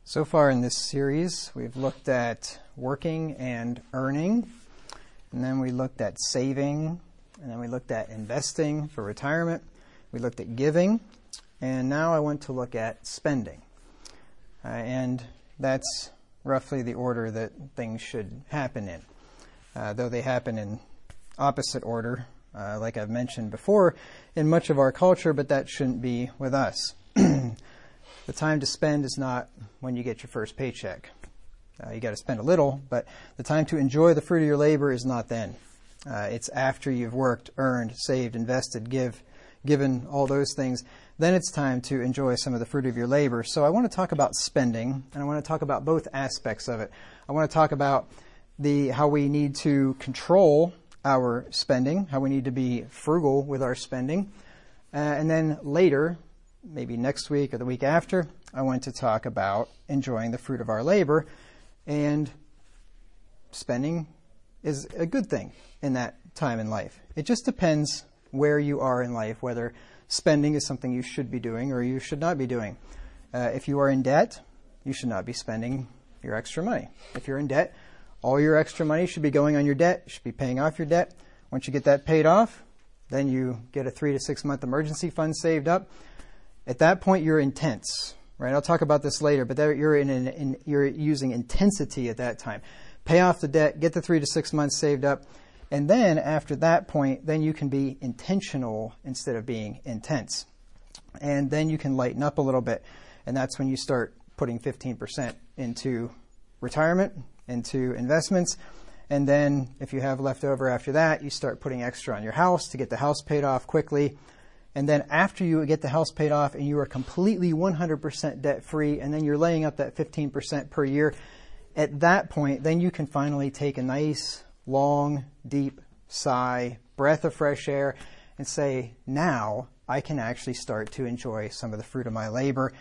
So far in this series, we've looked at working and earning, and then we looked at saving, and then we looked at investing for retirement. We looked at giving, and now I want to look at spending. And that's roughly the order that things should happen in, though they happen in opposite order, like I've mentioned before, in much of our culture, but that shouldn't be with us. The time to spend is not when you get your first paycheck. You got to spend a little, but the time to enjoy the fruit of your labor is not then. It's after you've worked, earned, saved, invested, given all those things. Then it's time to enjoy some of the fruit of your labor. So I want to talk about spending, and I want to talk about both aspects of it. I want to talk about how we need to control our spending, how we need to be frugal with our spending, and then later, maybe next week or the week after, I want to talk about enjoying the fruit of our labor. And spending is a good thing in that time in life. It just depends where you are in life, whether spending is something you should be doing or you should not be doing. If you are in debt, you should not be spending your extra money. If you're in debt, all your extra money should be going on your debt. You should be paying off your debt. Once you get that paid off, then you get a 3 to 6 month emergency fund saved up. At that point, you're intense, right? I'll talk about this later, but you're using intensity at that time. Pay off the debt, get the 3 to 6 months saved up, and then after that point, then you can be intentional instead of being intense. And then you can lighten up a little bit, and that's when you start putting 15% into retirement, into investments, and then if you have left over after that, you start putting extra on your house to get the house paid off quickly. And then after you get the house paid off and you are completely 100% debt-free, and then you're laying up that 15% per year, at that point, then you can finally take a nice, long, deep sigh, breath of fresh air, and say, now I can actually start to enjoy some of the fruit of my labor,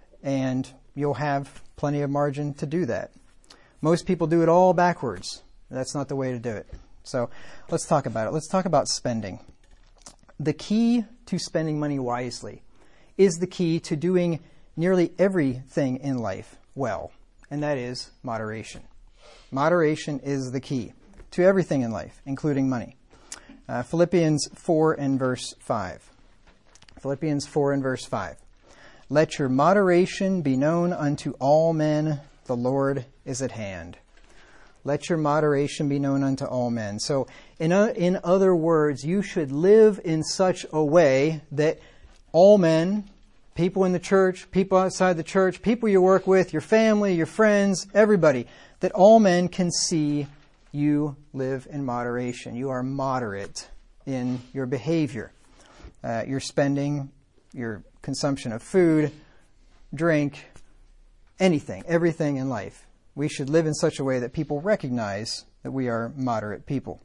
and you'll have plenty of margin to do that. Most people do it all backwards. That's not the way to do it. So let's talk about it. Let's talk about spending. The key to spending money wisely is the key to doing nearly everything in life well, and that is moderation. Moderation is the key to everything in life, including money. Philippians 4 and verse 5. Philippians 4 and verse 5. Let your moderation be known unto all men, the Lord is at hand. Let your moderation be known unto all men. So, in other words, you should live in such a way that all men, people in the church, people outside the church, people you work with, your family, your friends, everybody, that all men can see you live in moderation. You are moderate in your behavior, your spending, your consumption of food, drink, anything, everything in life. We should live in such a way that people recognize that we are moderate people.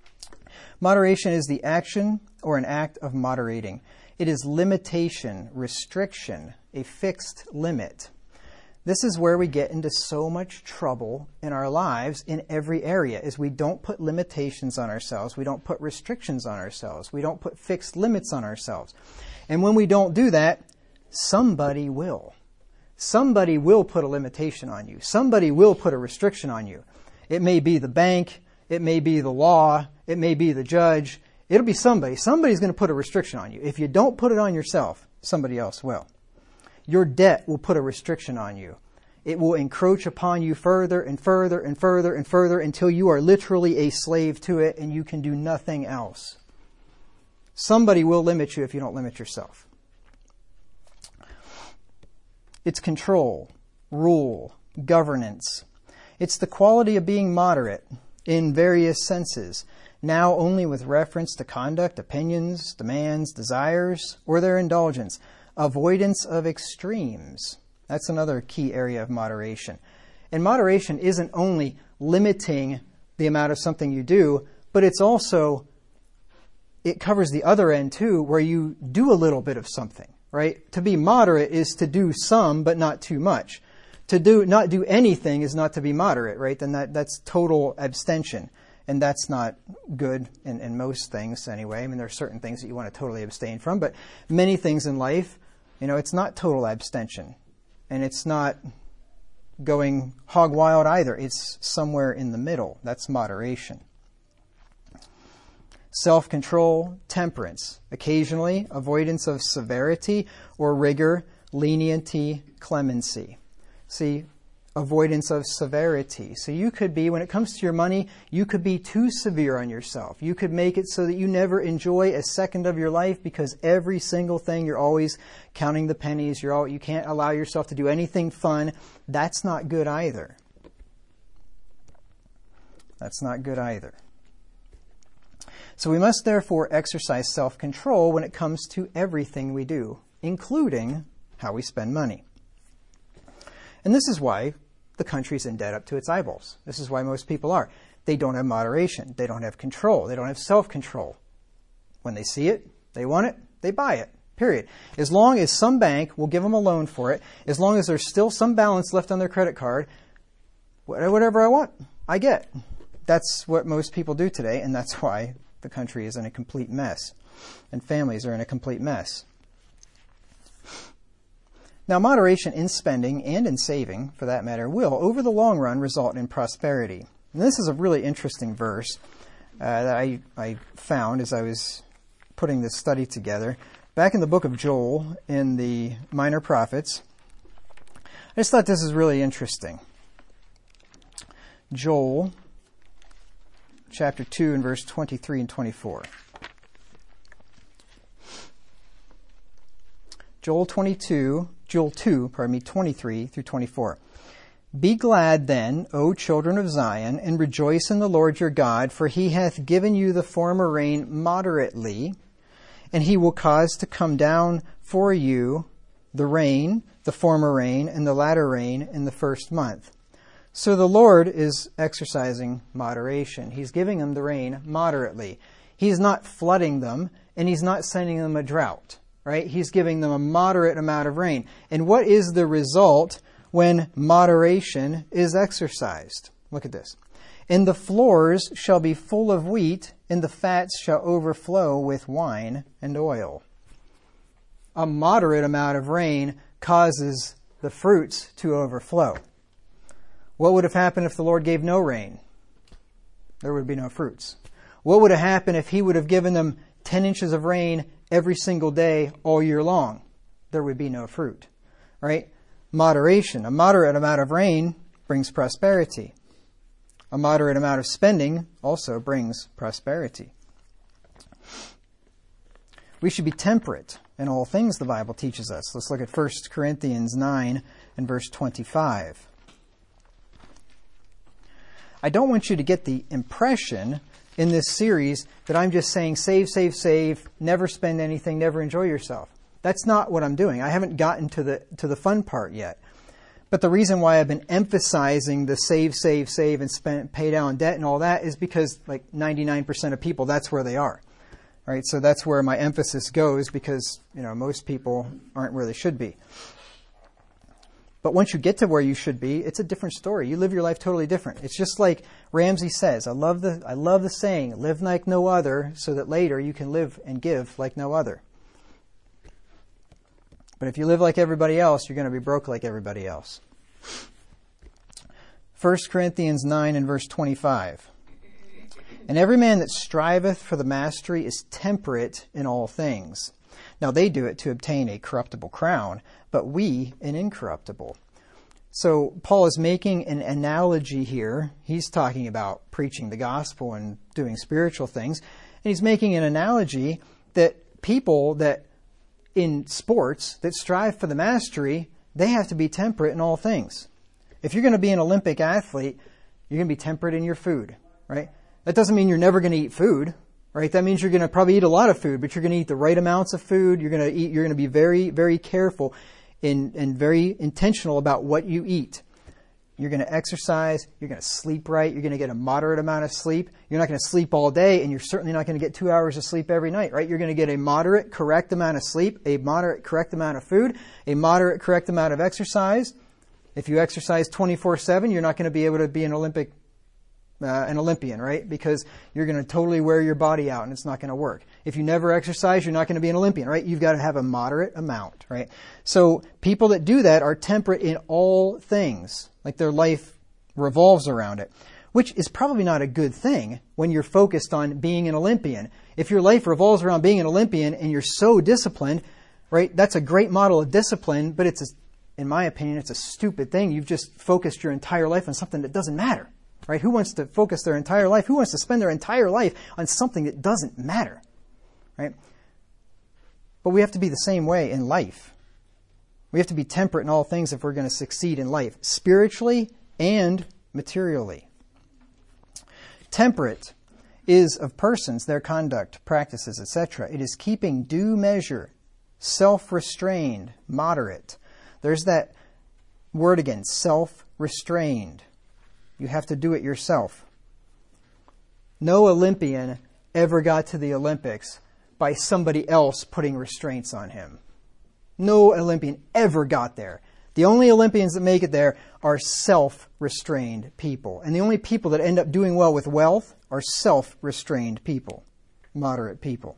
Moderation is the action or an act of moderating. It is limitation, restriction, a fixed limit. This is where we get into so much trouble in our lives in every area, is we don't put limitations on ourselves. We don't put restrictions on ourselves. We don't put fixed limits on ourselves. And when we don't do that, somebody will. Somebody will put a limitation on you. Somebody will put a restriction on you. It may be the bank. It may be the law. It may be the judge. It'll be somebody. Somebody's going to put a restriction on you. If you don't put it on yourself, somebody else will. Your debt will put a restriction on you. It will encroach upon you further and further and further and further until you are literally a slave to it and you can do nothing else. Somebody will limit you if you don't limit yourself. It's control, rule, governance. It's the quality of being moderate in various senses, now only with reference to conduct, opinions, demands, desires, or their indulgence. Avoidance of extremes. That's another key area of moderation. And moderation isn't only limiting the amount of something you do, but it covers the other end too, where you do a little bit of something. Right? To be moderate is to do some, but not too much. To not do anything is not to be moderate, right? Then that's total abstention. And that's not good in most things anyway. I mean, there are certain things that you want to totally abstain from, but many things in life, it's not total abstention. And it's not going hog wild either. It's somewhere in the middle. That's moderation. Self-control, temperance. Occasionally, avoidance of severity or rigor, leniency, clemency. See, avoidance of severity. So you could be, when it comes to your money, you could be too severe on yourself. You could make it so that you never enjoy a second of your life because every single thing, you're always counting the pennies. You can't allow yourself to do anything fun. That's not good either. That's not good either. So we must therefore exercise self-control when it comes to everything we do, including how we spend money. And this is why the country's in debt up to its eyeballs. This is why most people are. They don't have moderation. They don't have control. They don't have self-control. When they see it, they want it, they buy it. Period. As long as some bank will give them a loan for it, as long as there's still some balance left on their credit card, whatever I want, I get. That's what most people do today, and that's why the country is in a complete mess, and families are in a complete mess. Now, moderation in spending and in saving, for that matter, will, over the long run, result in prosperity. And this is a really interesting verse that I found as I was putting this study together. Back in the book of Joel, in the Minor Prophets, I just thought this is really interesting. Joel chapter 2 and verse 23 and 24. Joel 2, 23 through 24. Be glad then, O children of Zion, and rejoice in the Lord your God, for he hath given you the former rain moderately, and he will cause to come down for you the rain, the former rain, and the latter rain in the first month. So the Lord is exercising moderation. He's giving them the rain moderately. He's not flooding them, and he's not sending them a drought, right? He's giving them a moderate amount of rain. And what is the result when moderation is exercised? Look at this. And the floors shall be full of wheat, and the fats shall overflow with wine and oil. A moderate amount of rain causes the fruits to overflow. What would have happened if the Lord gave no rain? There would be no fruits. What would have happened if he would have given them 10 inches of rain every single day all year long? There would be no fruit, right? Moderation. A moderate amount of rain brings prosperity. A moderate amount of spending also brings prosperity. We should be temperate in all things, the Bible teaches us. Let's look at 1 Corinthians 9 and verse 25. I don't want you to get the impression in this series that I'm just saying save, save, save, never spend anything, never enjoy yourself. That's not what I'm doing. I haven't gotten to the fun part yet. But the reason why I've been emphasizing the save, save, save, and pay down debt and all that is because like 99% of people, that's where they are. Right? So that's where my emphasis goes because, most people aren't where they should be. But once you get to where you should be, it's a different story. You live your life totally different. It's just like Ramsey says, I love the saying, live like no other, so that later you can live and give like no other. But if you live like everybody else, you're going to be broke like everybody else. 1 Corinthians 9 and verse 25. And every man that striveth for the mastery is temperate in all things. Now they do it to obtain a corruptible crown, but we an incorruptible. So Paul is making an analogy here. He's talking about preaching the gospel and doing spiritual things. And he's making an analogy that people that in sports that strive for the mastery, they have to be temperate in all things. If you're going to be an Olympic athlete, you're going to be temperate in your food, right? That doesn't mean you're never going to eat food, right? That means you're going to probably eat a lot of food, but you're going to eat the right amounts of food. You're going to be very, very careful and very intentional about what you eat. You're going to exercise. You're going to sleep right. You're going to get a moderate amount of sleep. You're not going to sleep all day, and you're certainly not going to get 2 hours of sleep every night, right? You're going to get a moderate, correct amount of sleep, a moderate, correct amount of food, a moderate, correct amount of exercise. If you exercise 24/7, you're not going to be able to be an Olympic an Olympian, right? Because you're going to totally wear your body out and it's not going to work. If you never exercise, you're not going to be an Olympian, right? You've got to have a moderate amount, right? So people that do that are temperate in all things, like their life revolves around it, which is probably not a good thing when you're focused on being an Olympian. If your life revolves around being an Olympian and you're so disciplined, right? That's a great model of discipline, but in my opinion, it's a stupid thing. You've just focused your entire life on something that doesn't matter, right? Who wants to focus their entire life? Who wants to spend their entire life on something that doesn't matter, right? But we have to be the same way in life. We have to be temperate in all things if we're going to succeed in life, spiritually and materially. Temperate is of persons, their conduct, practices, etc. It is keeping due measure, self-restrained, moderate. There's that word again, self-restrained. You have to do it yourself. No Olympian ever got to the Olympics by somebody else putting restraints on him. No Olympian ever got there. The only Olympians that make it there are self-restrained people. And the only people that end up doing well with wealth are self-restrained people, moderate people.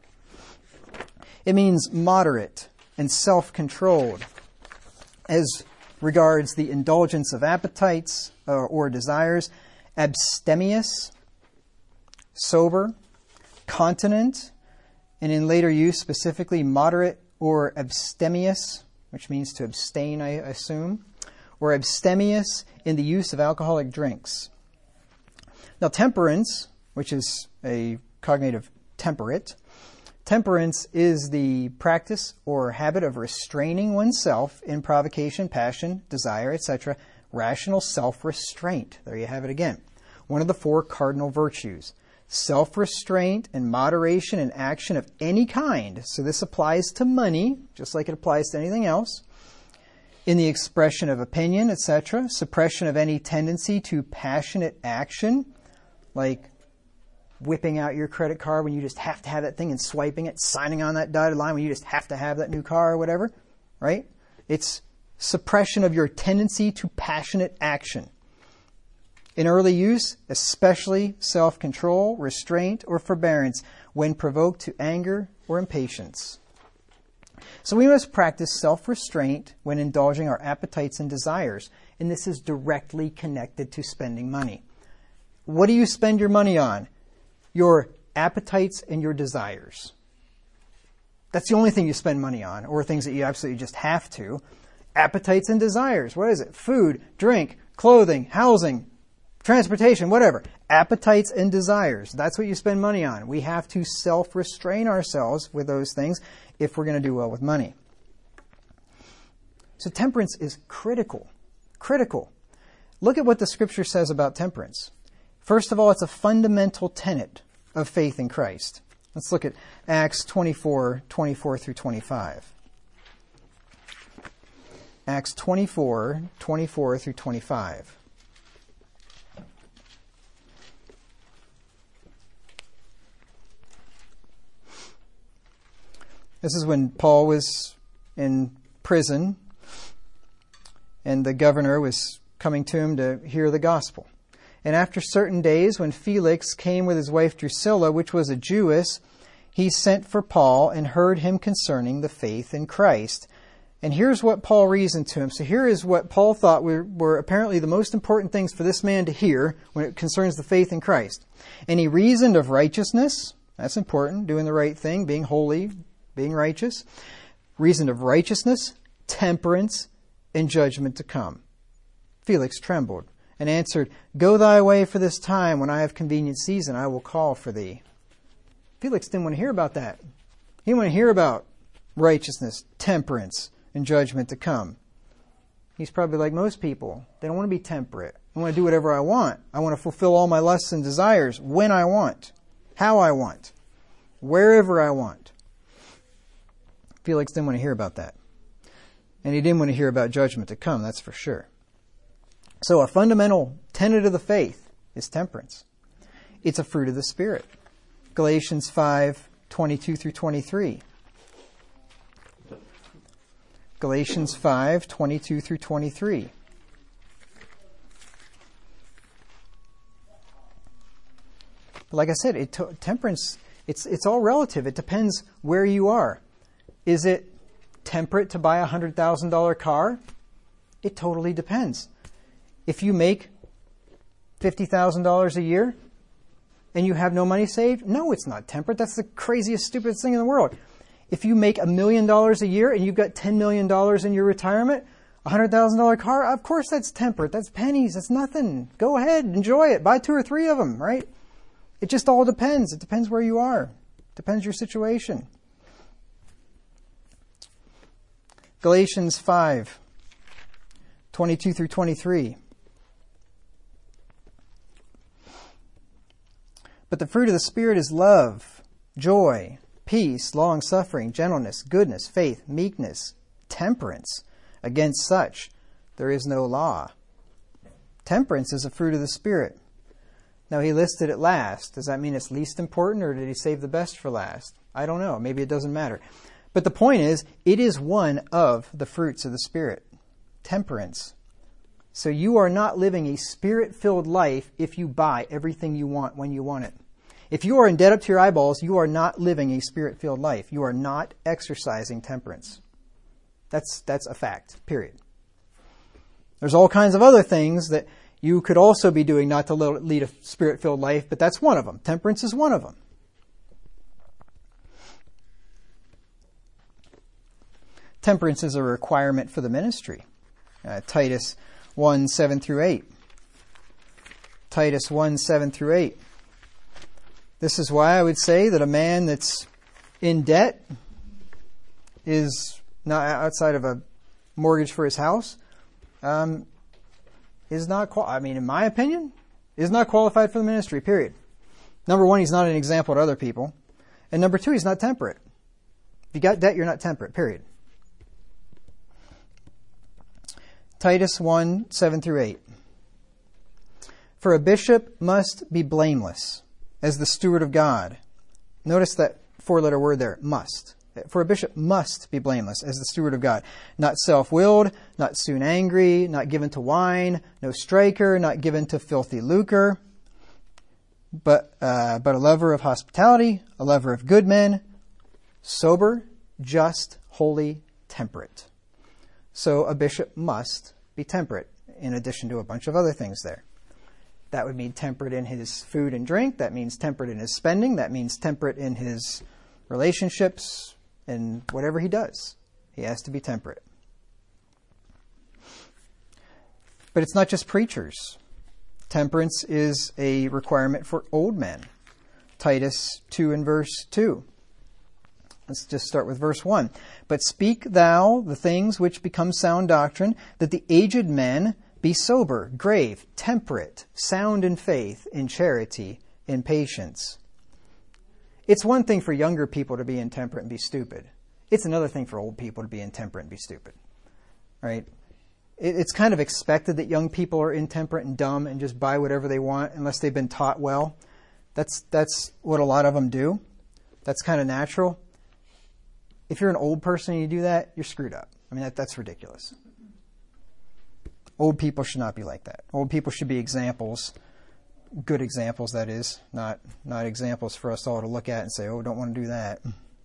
It means moderate and self-controlled as regards the indulgence of appetites or desires, abstemious, sober, continent, and in later use specifically moderate or abstemious, which means to abstain, I assume, or abstemious in the use of alcoholic drinks. Now, temperance, which is a cognative temperate, temperance is the practice or habit of restraining oneself in provocation, passion, desire, etc., rational self-restraint. There you have it again. One of the four cardinal virtues. Self-restraint and moderation in action of any kind. So this applies to money, just like it applies to anything else. In the expression of opinion, etc. Suppression of any tendency to passionate action, like whipping out your credit card when you just have to have that thing and swiping it, signing on that dotted line when you just have to have that new car or whatever, right? It's suppression of your tendency to passionate action. In early use, especially self-control, restraint, or forbearance when provoked to anger or impatience. So we must practice self-restraint when indulging our appetites and desires, and this is directly connected to spending money. What do you spend your money on? Your appetites and your desires. That's the only thing you spend money on, or things that you absolutely just have to. Appetites and desires. What is it? Food, drink, clothing, housing, transportation, whatever. Appetites and desires. That's what you spend money on. We have to self-restrain ourselves with those things if we're going to do well with money. So temperance is critical. Critical. Look at what the Scripture says about temperance. First of all, it's a fundamental tenet of faith in Christ. Let's look at Acts 24:24 through 25. Acts 24:24 through 25. This is when Paul was in prison and the governor was coming to him to hear the gospel. And after certain days, when Felix came with his wife Drusilla, which was a Jewess, he sent for Paul and heard him concerning the faith in Christ. And here's what Paul reasoned to him. So here is what Paul thought were apparently the most important things for this man to hear when it concerns the faith in Christ. And he reasoned of righteousness. That's important. Doing the right thing, being holy, being righteous. Reasoned of righteousness, temperance, and judgment to come. Felix trembled and answered, "Go thy way for this time. When I have convenient season, I will call for thee." Felix didn't want to hear about that. He didn't want to hear about righteousness, temperance, and judgment to come. He's probably like most people. They don't want to be temperate. I want to do whatever I want. I want to fulfill all my lusts and desires when I want, how I want, wherever I want. Felix didn't want to hear about that. And he didn't want to hear about judgment to come, that's for sure. So a fundamental tenet of the faith is temperance. It's a fruit of the Spirit. Galatians 5:22 through 23. Galatians 5:22 through 23. But like I said, temperance, it's all relative. It depends where you are. Is it temperate to buy a $100,000 car? It totally depends. If you make $50,000 a year and you have no money saved, no, it's not temperate. That's the craziest, stupidest thing in the world. If you make $1 million a year and you've got $10 million in your retirement, a $100,000 car, of course that's temperate. That's pennies. That's nothing. Go ahead, enjoy it. Buy 2 or 3 of them, right? It just all depends. It depends where you are. It depends your situation. Galatians 5, 22 through 23. But the fruit of the Spirit is love, joy, peace, long-suffering, gentleness, goodness, faith, meekness, temperance. Against such there is no law. Temperance is a fruit of the Spirit. Now, he listed it last. Does that mean it's least important, or did he save the best for last? I don't know. Maybe it doesn't matter. But the point is, it is one of the fruits of the Spirit. Temperance. So you are not living a Spirit-filled life if you buy everything you want when you want it. If you are in debt up to your eyeballs, you are not living a Spirit-filled life. You are not exercising temperance. That's a fact, period. There's all kinds of other things that you could also be doing not to lead a Spirit-filled life, but that's one of them. Temperance is one of them. Temperance is a requirement for the ministry. Titus 1, 7 through 8. Titus 1, 7 through 8. This is why I would say that a man that's in debt is not outside of a mortgage for his house, is not, in my opinion, is not qualified for the ministry, period. Number one, he's not an example to other people. And number two, he's not temperate. If you got debt, you're not temperate, period. Titus 1, 7 through 8. For a bishop must be blameless as the steward of God. Notice that 4-letter word there, must. For a bishop must be blameless as the steward of God, not self-willed, not soon angry, not given to wine, no striker, not given to filthy lucre, but a lover of hospitality, a lover of good men, sober, just, holy, temperate. So a bishop must be temperate, in addition to a bunch of other things there. That would mean temperate in his food and drink. That means temperate in his spending. That means temperate in his relationships and whatever he does. He has to be temperate. But it's not just preachers. Temperance is a requirement for old men. Titus 2 and verse 2. Let's just start with verse 1. But speak thou the things which become sound doctrine, that the aged men be sober, grave, temperate, sound in faith, in charity, in patience. It's one thing for younger people to be intemperate and be stupid. It's another thing for old people to be intemperate and be stupid. Right? It's kind of expected that young people are intemperate and dumb and just buy whatever they want unless they've been taught well. That's what a lot of them do. That's kind of natural. If you're an old person and you do that, you're screwed up. I mean, that's ridiculous. Old people should not be like that. Old people should be examples, good examples, that is, not examples for us all to look at and say, oh, don't want to do that.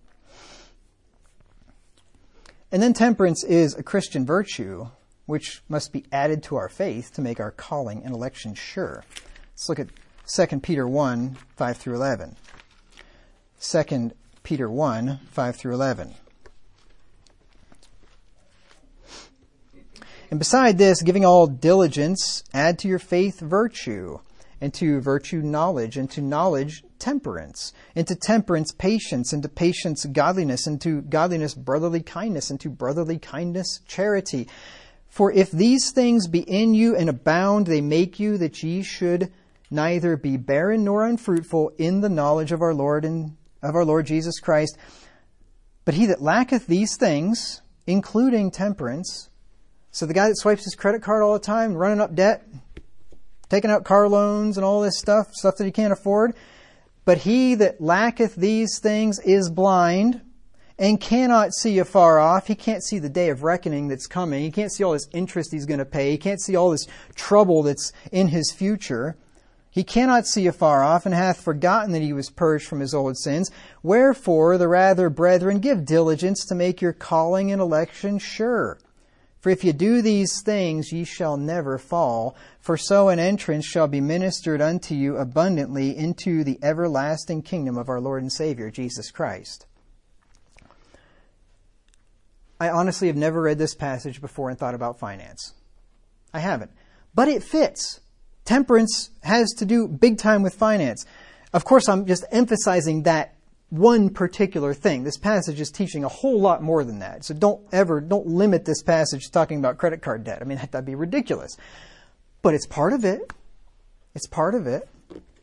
And then temperance is a Christian virtue, which must be added to our faith to make our calling and election sure. Let's look at 2 Peter 1, 5 through 11. 2 Peter 1, 5 through 11. And beside this, giving all diligence, add to your faith virtue, and to virtue knowledge, and to knowledge temperance, and to temperance patience, and to patience godliness, and to godliness brotherly kindness, and to brotherly kindness charity. For if these things be in you and abound, they make you that ye should neither be barren nor unfruitful in the knowledge of our Lord and of our Lord Jesus Christ. But he that lacketh these things, including temperance, so the guy that swipes his credit card all the time, running up debt, taking out car loans and all this stuff that he can't afford. But he that lacketh these things is blind and cannot see afar off. He can't see the day of reckoning that's coming. He can't see all this interest he's going to pay. He can't see all this trouble that's in his future. He cannot see afar off, and hath forgotten that he was purged from his old sins. Wherefore, the rather, brethren, give diligence to make your calling and election sure. For if ye do these things, ye shall never fall. For so an entrance shall be ministered unto you abundantly into the everlasting kingdom of our Lord and Savior, Jesus Christ. I honestly have never read this passage before and thought about finance. I haven't. But it fits. Temperance has to do big time with finance. Of course, I'm just emphasizing that one particular thing. This passage is teaching a whole lot more than that. So don't limit this passage to talking about credit card debt. I mean, that'd be ridiculous. But it's part of it. It's part of it.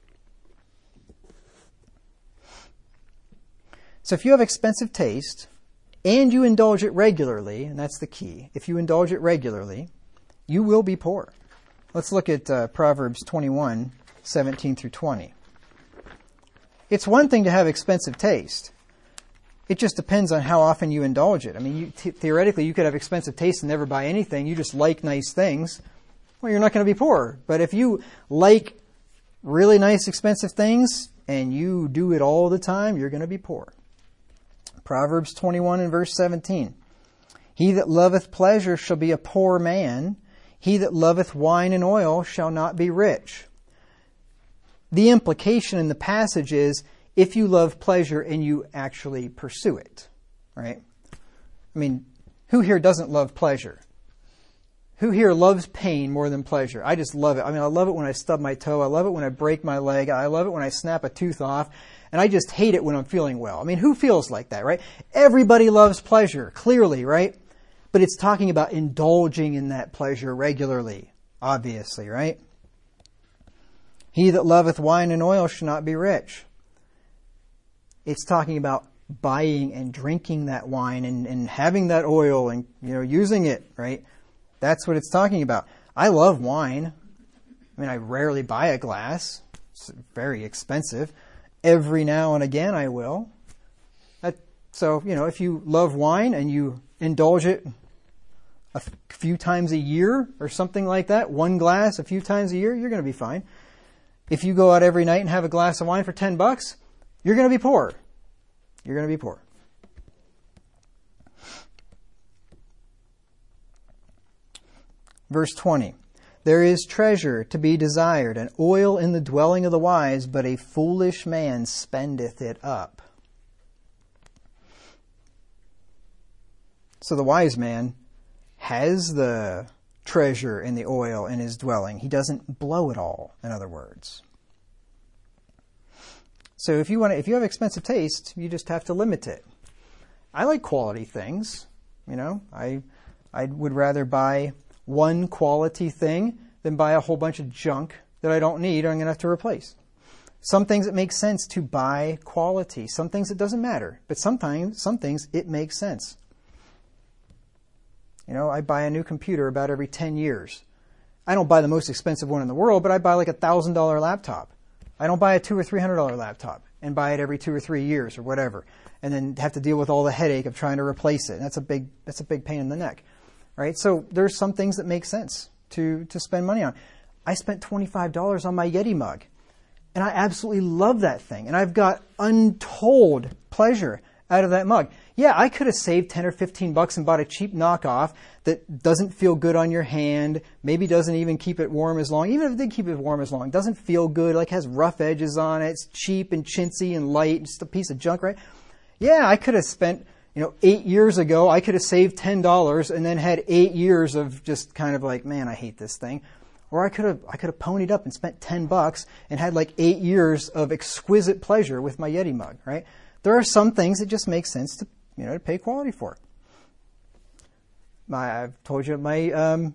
So if you have expensive taste and you indulge it regularly, and that's the key, if you indulge it regularly, you will be poor. Let's look at Proverbs 21, 17 through 20. It's one thing to have expensive taste. It just depends on how often you indulge it. I mean, theoretically, you could have expensive taste and never buy anything. You just like nice things. Well, you're not going to be poor. But if you like really nice, expensive things and you do it all the time, you're going to be poor. Proverbs 21 and verse 17. He that loveth pleasure shall be a poor man. He that loveth wine and oil shall not be rich. The implication in the passage is if you love pleasure and you actually pursue it, right? I mean, who here doesn't love pleasure? Who here loves pain more than pleasure? I just love it. I mean, I love it when I stub my toe. I love it when I break my leg. I love it when I snap a tooth off. And I just hate it when I'm feeling well. I mean, who feels like that, right? Everybody loves pleasure, clearly, right? But it's talking about indulging in that pleasure regularly, obviously, right? He that loveth wine and oil shall not be rich. It's talking about buying and drinking that wine and having that oil and, using it, right? That's what it's talking about. I love wine. I mean, I rarely buy a glass. It's very expensive. Every now and again I will. So, if you love wine and you indulge it a few times a year or something like that, one glass a few times a year, you're going to be fine. If you go out every night and have a glass of wine for $10, you're going to be poor. You're going to be poor. Verse 20. There is treasure to be desired, and oil in the dwelling of the wise, but a foolish man spendeth it up. So the wise man has the treasure and the oil in his dwelling. He doesn't blow it all, in other words. So if you have expensive taste, you just have to limit it. I like quality things. I would rather buy one quality thing than buy a whole bunch of junk that I don't need or I'm going to have to replace. Some things it makes sense to buy quality. Some things it doesn't matter. But some things it makes sense. I buy a new computer about every 10 years. I don't buy the most expensive one in the world, but I buy like a $1,000 laptop. I don't buy a $200 or $300 laptop and buy it every 2 or 3 years or whatever, and then have to deal with all the headache of trying to replace it. And that's a big pain in the neck, right? So there's some things that make sense to spend money on. I spent $25 on my Yeti mug, and I absolutely love that thing, and I've got untold pleasure out of that mug. Yeah, I could have saved 10 or 15 bucks and bought a cheap knockoff that doesn't feel good on your hand, maybe doesn't even keep it warm as long. Even if it did keep it warm as long, it doesn't feel good, like has rough edges on it, it's cheap and chintzy and light, just a piece of junk, right? Yeah, I could have spent, 8 years ago, I could have saved $10 and then had 8 years of just kind of like, man, I hate this thing. Or I could have ponied up and spent $10 and had like 8 years of exquisite pleasure with my Yeti mug, right? There are some things that just make sense to pay quality for. I've told you my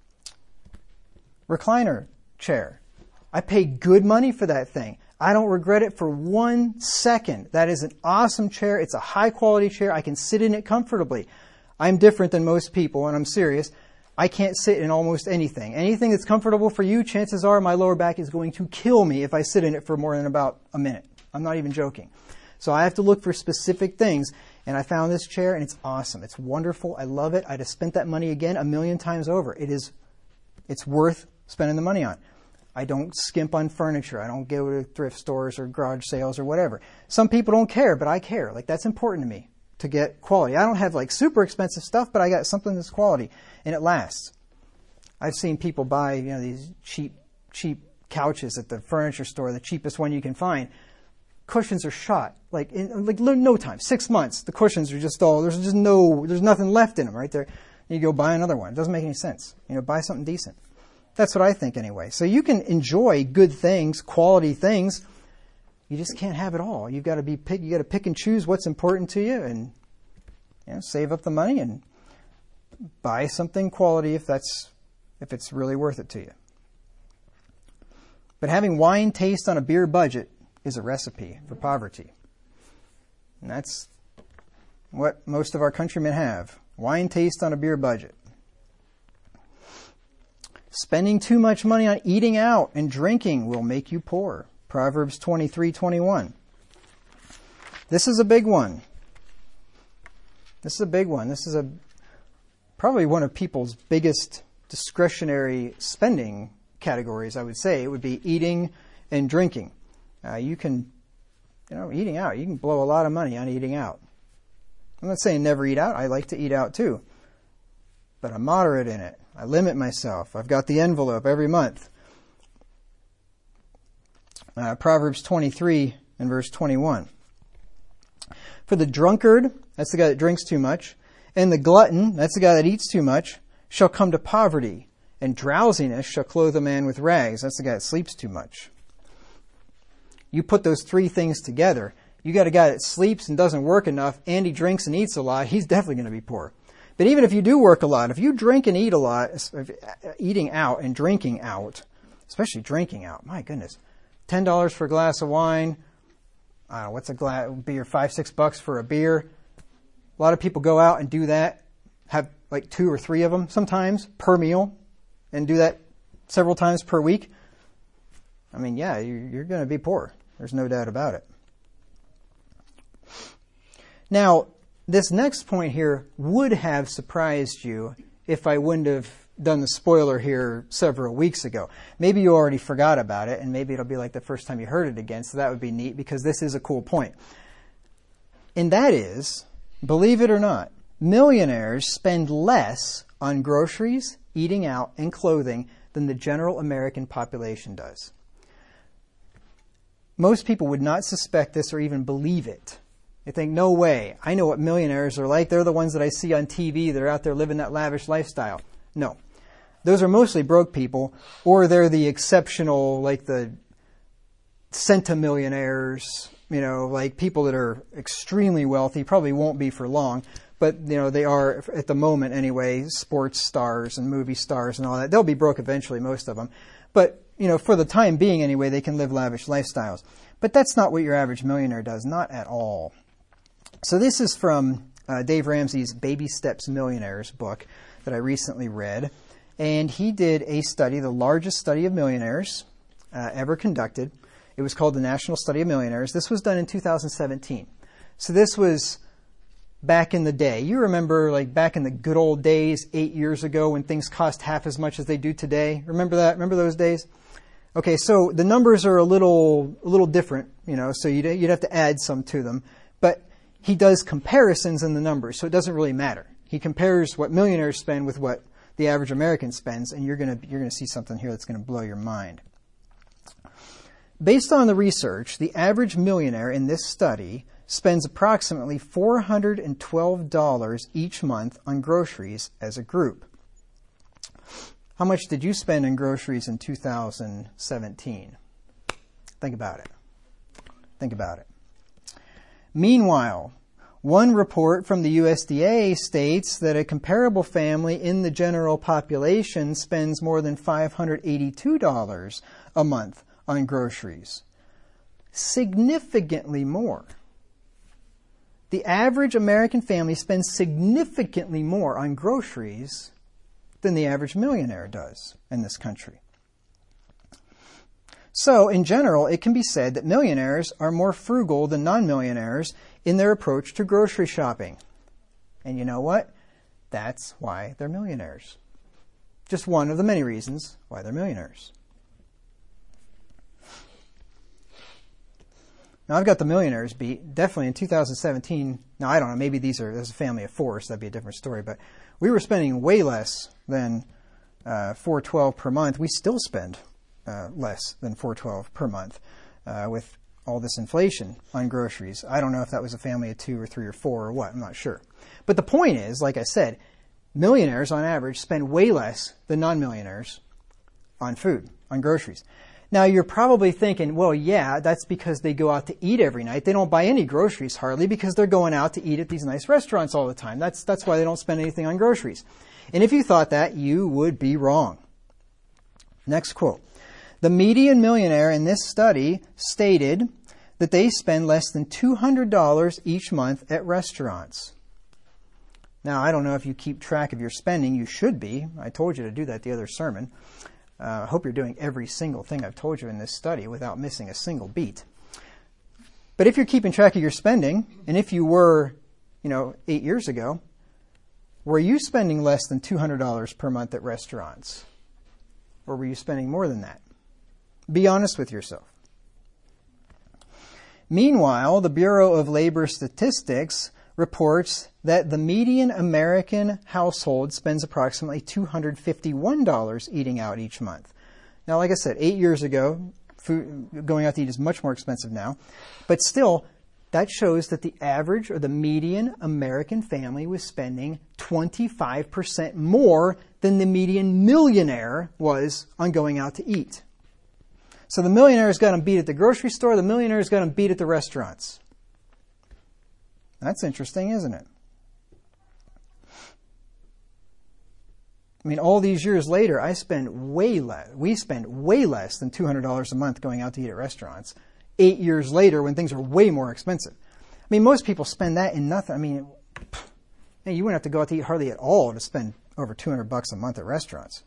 recliner chair. I paid good money for that thing. I don't regret it for 1 second. That is an awesome chair. It's a high quality chair. I can sit in it comfortably. I'm different than most people, and I'm serious. I can't sit in almost anything. Anything that's comfortable for you, chances are my lower back is going to kill me if I sit in it for more than about a minute. I'm not even joking. So I have to look for specific things. And I found this chair, and it's awesome. It's wonderful. I love it. I'd have spent that money again 1,000,000 times over. It's worth spending the money on. I don't skimp on furniture. I don't go to thrift stores or garage sales or whatever. Some people don't care, but I care. Like, that's important to me to get quality. I don't have like super expensive stuff, but I got something that's quality and it lasts. I've seen people buy, these cheap couches at the furniture store, the cheapest one you can find. Cushions are shot like in no time, 6 months. The cushions are just there's nothing left in them right there. You go buy another one. It doesn't make any sense. Buy something decent. That's what I think anyway. So you can enjoy good things, quality things. You just can't have it all. You got to pick and choose what's important to you, and save up the money and buy something quality if it's really worth it to you. But having wine taste on a beer budget is a recipe for poverty. And that's what most of our countrymen have. Wine taste on a beer budget. Spending too much money on eating out and drinking will make you poor. Proverbs 23:21. This is a big one. This is probably one of people's biggest discretionary spending categories, I would say. It would be eating and drinking. Eating out, you can blow a lot of money on eating out. I'm not saying never eat out. I like to eat out too. But I'm moderate in it. I limit myself. I've got the envelope every month. Proverbs 23 and verse 21. For the drunkard, that's the guy that drinks too much, and the glutton, that's the guy that eats too much, shall come to poverty, and drowsiness shall clothe a man with rags. That's the guy that sleeps too much. You put those three things together, you got a guy that sleeps and doesn't work enough, and he drinks and eats a lot, he's definitely going to be poor. But even if you do work a lot, if you drink and eat a lot, eating out and drinking out, especially drinking out, my goodness, $10 for a glass of wine, I don't know, what's a glass, beer, $5-6 for a beer. A lot of people go out and do that, have like 2 or 3 of them sometimes per meal, and do that several times per week. I mean, yeah, you're going to be poor. There's no doubt about it. Now, this next point here would have surprised you if I wouldn't have done the spoiler here several weeks ago. Maybe you already forgot about it, and maybe it'll be like the first time you heard it again, so that would be neat because this is a cool point. And that is, believe it or not, millionaires spend less on groceries, eating out, and clothing than the general American population does. Most people would not suspect this or even believe it. They think, no way. I know what millionaires are like. They're the ones that I see on TV that are out there living that lavish lifestyle. No. Those are mostly broke people, or they're the exceptional, like the centimillionaires, like people that are extremely wealthy, probably won't be for long, but, they are, at the moment anyway, sports stars and movie stars and all that. They'll be broke eventually, most of them. But, for the time being anyway, they can live lavish lifestyles. But that's not what your average millionaire does, not at all. So this is from Dave Ramsey's Baby Steps Millionaires book that I recently read. And he did a study, the largest study of millionaires ever conducted. It was called the National Study of Millionaires. This was done in 2017. So this was back in the day. You remember, like back in the good old days, 8 years ago, when things cost half as much as they do today? Remember that? Remember those days? Okay, so the numbers are a little different, so you'd have to add some to them. But he does comparisons in the numbers, so it doesn't really matter. He compares what millionaires spend with what the average American spends, and you're going to see something here that's going to blow your mind. Based on the research, the average millionaire in this study spends approximately $412 each month on groceries as a group. How much did you spend on groceries in 2017? Think about it. Think about it. Meanwhile, one report from the USDA states that a comparable family in the general population spends more than $582 a month on groceries. Significantly more. The average American family spends significantly more on groceries than the average millionaire does in this country. So, in general, it can be said that millionaires are more frugal than non-millionaires in their approach to grocery shopping. And you know what? That's why they're millionaires. Just one of the many reasons why they're millionaires. Now, I've got the millionaires beat. Definitely in 2017, now I don't know, maybe there's a family of four, so that'd be a different story, but we were spending way less than $412 per month. We still spend less than $412 per month with all this inflation on groceries. I don't know if that was a family of 2 or 3 or 4 or what, I'm not sure. But the point is, like I said, millionaires on average spend way less than non-millionaires on food, on groceries. Now, you're probably thinking, well, yeah, that's because they go out to eat every night. They don't buy any groceries hardly because they're going out to eat at these nice restaurants all the time. That's why they don't spend anything on groceries. And if you thought that, you would be wrong. Next quote. The median millionaire in this study stated that they spend less than $200 each month at restaurants. Now, I don't know if you keep track of your spending. You should be. I told you to do that the other sermon. I hope you're doing every single thing I've told you in this study without missing a single beat. But if you're keeping track of your spending, and if you were, 8 years ago, were you spending less than $200 per month at restaurants? Or were you spending more than that? Be honest with yourself. Meanwhile, the Bureau of Labor Statistics reports that the median American household spends approximately $251 eating out each month. Now, like I said, 8 years ago, going out to eat is much more expensive now. But still, that shows that the average or the median American family was spending 25% more than the median millionaire was on going out to eat. So the millionaire's got them beat at the grocery store, the millionaire's got them beat at the restaurants. That's interesting, isn't it? I mean, all these years later, we spend way less than $200 a month going out to eat at restaurants. 8 years later, when things are way more expensive. I mean, most people spend that in nothing. I mean, you wouldn't have to go out to eat hardly at all to spend over $200 a month at restaurants.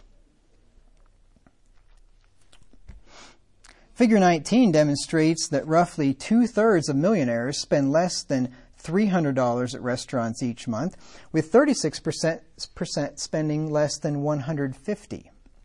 Figure 19 demonstrates that roughly 2/3 of millionaires spend less than $300 at restaurants each month, with 36% spending less than $150.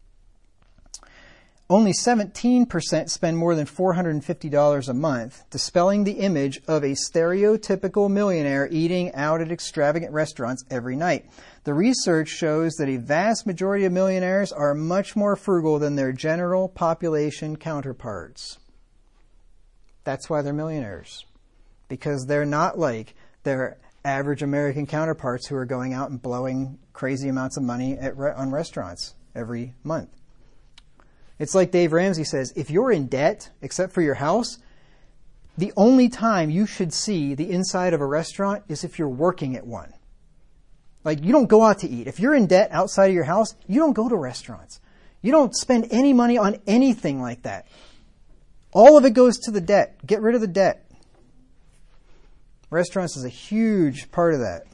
Only 17% spend more than $450 a month, dispelling the image of a stereotypical millionaire eating out at extravagant restaurants every night. The research shows that a vast majority of millionaires are much more frugal than their general population counterparts. That's why they're millionaires. Because they're not like their average American counterparts who are going out and blowing crazy amounts of money on restaurants every month. It's like Dave Ramsey says, if you're in debt, except for your house, the only time you should see the inside of a restaurant is if you're working at one. Like, you don't go out to eat. If you're in debt outside of your house, you don't go to restaurants. You don't spend any money on anything like that. All of it goes to the debt. Get rid of the debt. Restaurants is a huge part of that.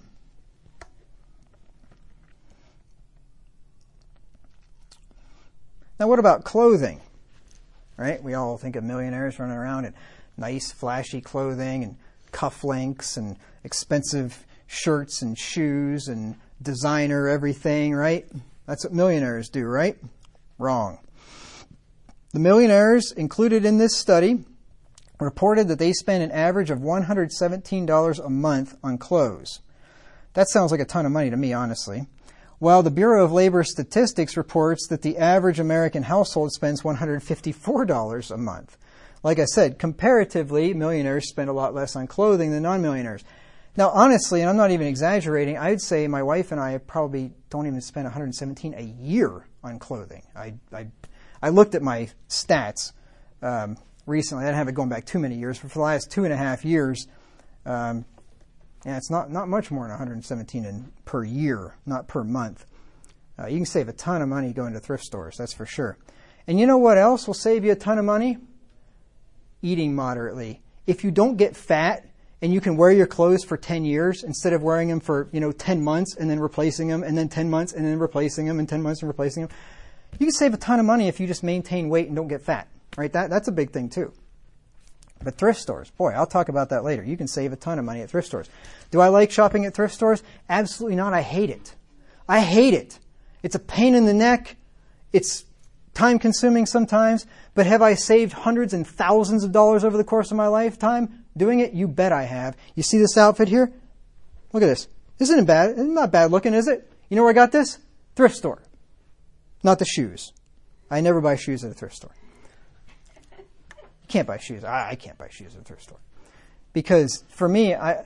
Now, what about clothing? Right? We all think of millionaires running around in nice, flashy clothing and cufflinks and expensive shirts and shoes and designer everything, right? That's what millionaires do, right? Wrong. The millionaires included in this study reported that they spend an average of $117 a month on clothes. That sounds like a ton of money to me, honestly. While the Bureau of Labor Statistics reports that the average American household spends $154 a month. Like I said, comparatively, millionaires spend a lot less on clothing than non-millionaires. Now, honestly, and I'm not even exaggerating, I'd say my wife and I probably don't even spend $117 a year on clothing. I looked at my stats recently. I didn't have it going back too many years, but for the last 2.5 years, it's not much more than $117 per year, not per month. You can save a ton of money going to thrift stores, that's for sure. And you know what else will save you a ton of money? Eating moderately. If you don't get fat and you can wear your clothes for 10 years instead of wearing them for 10 months and then replacing them and then 10 months and then replacing them and 10 months and replacing them, you can save a ton of money if you just maintain weight and don't get fat. Right? That's a big thing too. But thrift stores, boy, I'll talk about that later. You can save a ton of money at thrift stores. Do I like shopping at thrift stores? Absolutely not. I hate it. I hate it. It's a pain in the neck. It's time-consuming sometimes, but have I saved hundreds and thousands of dollars over the course of my lifetime doing it? You bet I have. You see this outfit here? Look at this. Isn't it bad? It's not bad looking, is it? You know where I got this? Thrift store. Not the shoes. I never buy shoes at a thrift store. You can't buy shoes. I can't buy shoes at a thrift store. Because for me, I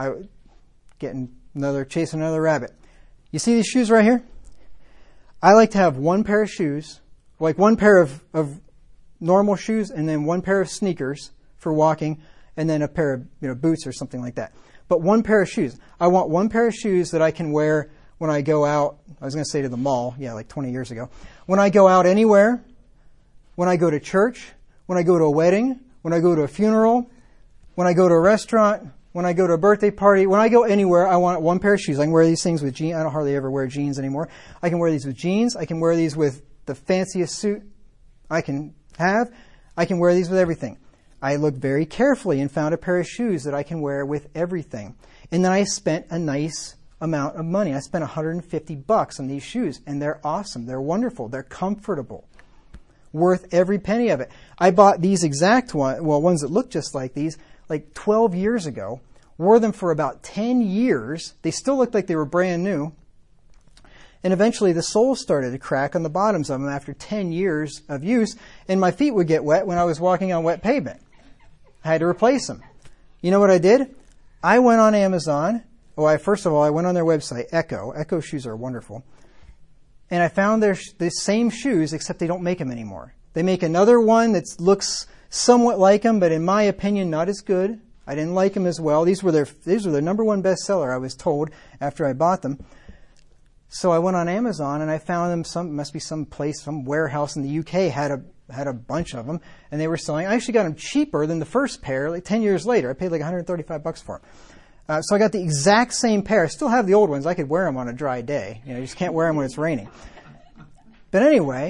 chasing another rabbit. You see these shoes right here? I like to have one pair of shoes, like one pair of normal shoes, and then one pair of sneakers for walking, and then a pair of boots or something like that. But one pair of shoes. I want one pair of shoes that I can wear when I go out. I was going to say to the mall, like 20 years ago. When I go out anywhere, when I go to church, when I go to a wedding, when I go to a funeral, when I go to a restaurant, when I go to a birthday party, when I go anywhere, I want one pair of shoes. I can wear these things with jeans. I don't hardly ever wear jeans anymore. I can wear these with jeans. I can wear these with the fanciest suit I can have. I can wear these with everything. I looked very carefully and found a pair of shoes that I can wear with everything. And then I spent a nice amount of money. I spent $150 on these shoes, and they're awesome. They're wonderful. They're comfortable. Worth every penny of it. I bought these exact ones that look just like these, like 12 years ago. Wore them for about 10 years. They still looked like they were brand new. And eventually the soles started to crack on the bottoms of them after 10 years of use, and my feet would get wet when I was walking on wet pavement. I had to replace them. You know what I did? I went on Amazon. First of all, I went on their website, Echo. Echo shoes are wonderful. And I found the same shoes, except they don't make them anymore. They make another one that looks somewhat like them, but in my opinion, not as good. I didn't like them as well. These were their number one bestseller, I was told, after I bought them. So I went on Amazon and I found them. Some warehouse in the UK had a bunch of them, and they were selling. I actually got them cheaper than the first pair. Like 10 years later, I paid like $135 for them. So I got the exact same pair. I still have the old ones. I could wear them on a dry day. You just can't wear them when it's raining. But anyway,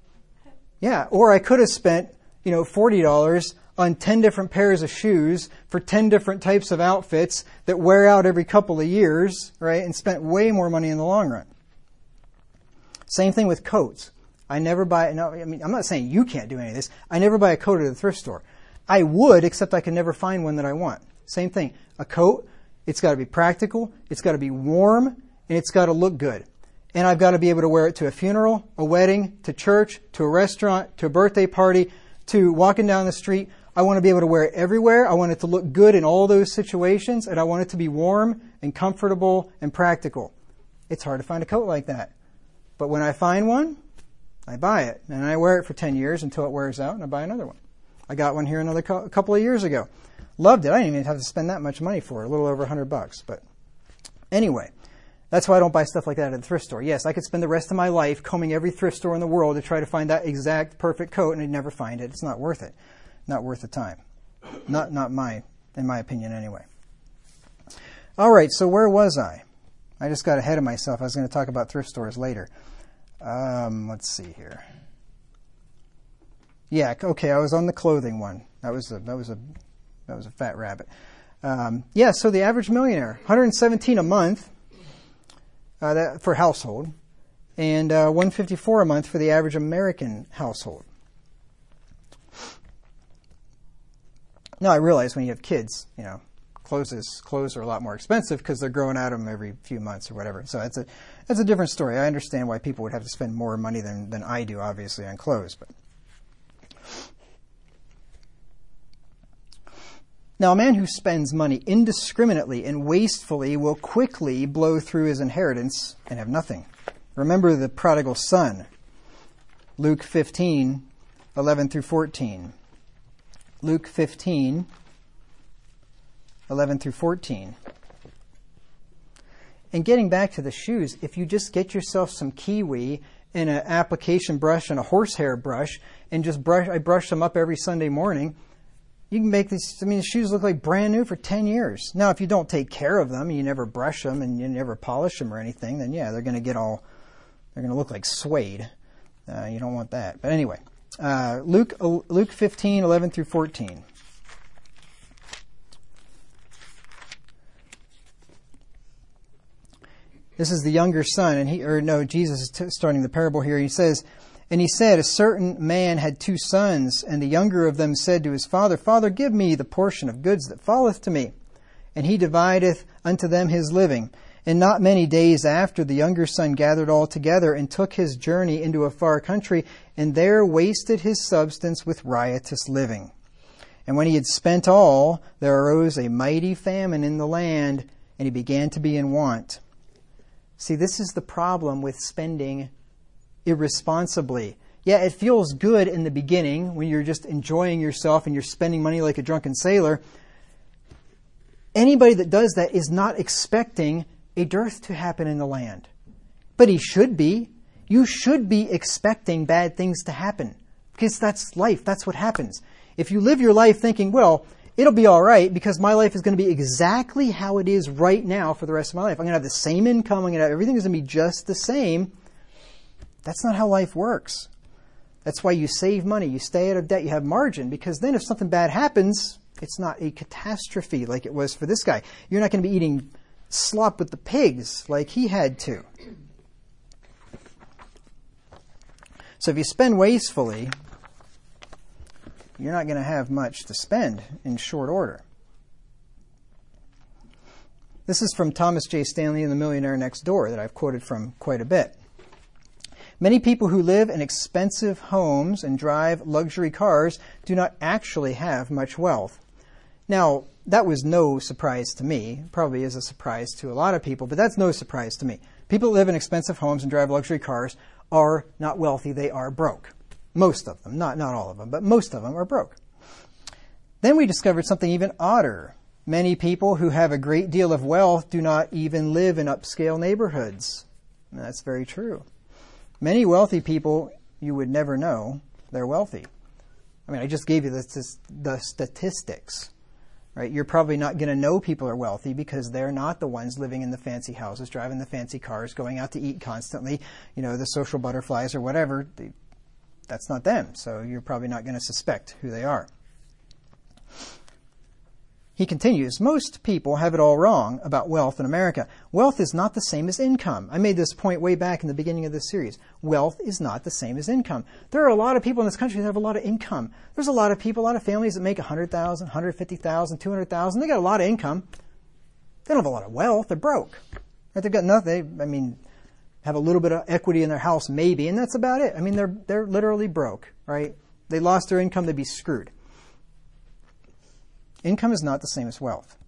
or I could have spent $40 on 10 different pairs of shoes for 10 different types of outfits that wear out every couple of years, right? And spent way more money in the long run. Same thing with coats. I never buy, I'm not saying you can't do any of this. I never buy a coat at a thrift store. I would, except I can never find one that I want. Same thing. A coat, it's got to be practical, it's got to be warm, and it's got to look good. And I've got to be able to wear it to a funeral, a wedding, to church, to a restaurant, to a birthday party, to walking down the street. I want to be able to wear it everywhere. I want it to look good in all those situations, and I want it to be warm and comfortable and practical. It's hard to find a coat like that. But when I find one, I buy it, and I wear it for 10 years until it wears out, and I buy another one. I got one here a couple of years ago. Loved it. I didn't even have to spend that much money for it, a little over $100. But anyway, that's why I don't buy stuff like that at a thrift store. Yes, I could spend the rest of my life combing every thrift store in the world to try to find that exact perfect coat, and I'd never find it. It's not worth it. Not worth the time. In my opinion anyway. All right, so where was I? I just got ahead of myself. I was going to talk about thrift stores later. Let's see here. Yeah, okay, I was on the clothing one. That was a fat rabbit. So the average millionaire, $117 a month that for household, and $154 a month for the average American household. Now I realize when you have kids, clothes are a lot more expensive because they're growing out of them every few months or whatever. So that's a different story. I understand why people would have to spend more money than I do, obviously, on clothes. But now, a man who spends money indiscriminately and wastefully will quickly blow through his inheritance and have nothing. Remember the prodigal son. Luke 15, 11 through 14. Luke 15, 11 through 14. And getting back to the shoes, if you just get yourself some kiwi and an application brush and a horsehair brush and I brush them up every Sunday morning, you can make these, the shoes look like brand new for 10 years. Now, if you don't take care of them, you never brush them and you never polish them or anything, then they're going to look like suede. You don't want that. But anyway, Luke 15, 11 through 14. This is the younger son, Jesus is starting the parable here. He says, And he said, a certain man had 2 sons, and the younger of them said to his father, Father, give me the portion of goods that falleth to me. And he divideth unto them his living. And not many days after, the younger son gathered all together, and took his journey into a far country, and there wasted his substance with riotous living. And when he had spent all, there arose a mighty famine in the land, and he began to be in want. See, this is the problem with spending irresponsibly. Yeah, it feels good in the beginning when you're just enjoying yourself and you're spending money like a drunken sailor. Anybody that does that is not expecting a dearth to happen in the land. But he should be. You should be expecting bad things to happen, because that's life. That's what happens. If you live your life thinking, well, it'll be all right because my life is going to be exactly how it is right now for the rest of my life. I'm going to have the same income. Everything is going to be just the same. That's not how life works. That's why you save money. You stay out of debt. You have margin, because then if something bad happens, it's not a catastrophe like it was for this guy. You're not going to be eating slop with the pigs like he had to. So if you spend wastefully, you're not going to have much to spend in short order. This is from Thomas J. Stanley in The Millionaire Next Door that I've quoted from quite a bit. Many people who live in expensive homes and drive luxury cars do not actually have much wealth. Now, that was no surprise to me. Probably is a surprise to a lot of people, but that's no surprise to me. People who live in expensive homes and drive luxury cars are not wealthy. They are broke. Most of them. Not all of them, but most of them are broke. Then we discovered something even odder. Many people who have a great deal of wealth do not even live in upscale neighborhoods. And that's very true. Many wealthy people, you would never know they're wealthy. I mean, I just gave you the statistics, right? You're probably not going to know people are wealthy because they're not the ones living in the fancy houses, driving the fancy cars, going out to eat constantly, the social butterflies or whatever. That's not them, so you're probably not going to suspect who they are. He continues, most people have it all wrong about wealth in America. Wealth is not the same as income. I made this point way back in the beginning of this series. Wealth is not the same as income. There are a lot of people in this country that have a lot of income. There's a lot of people, a lot of families that make $100,000, $150,000, $200,000. They got a lot of income. They don't have a lot of wealth. They're broke. Right? They've got nothing. Have a little bit of equity in their house, maybe, and that's about it. They're literally broke, right? They lost their income, they'd be screwed. Income is not the same as wealth.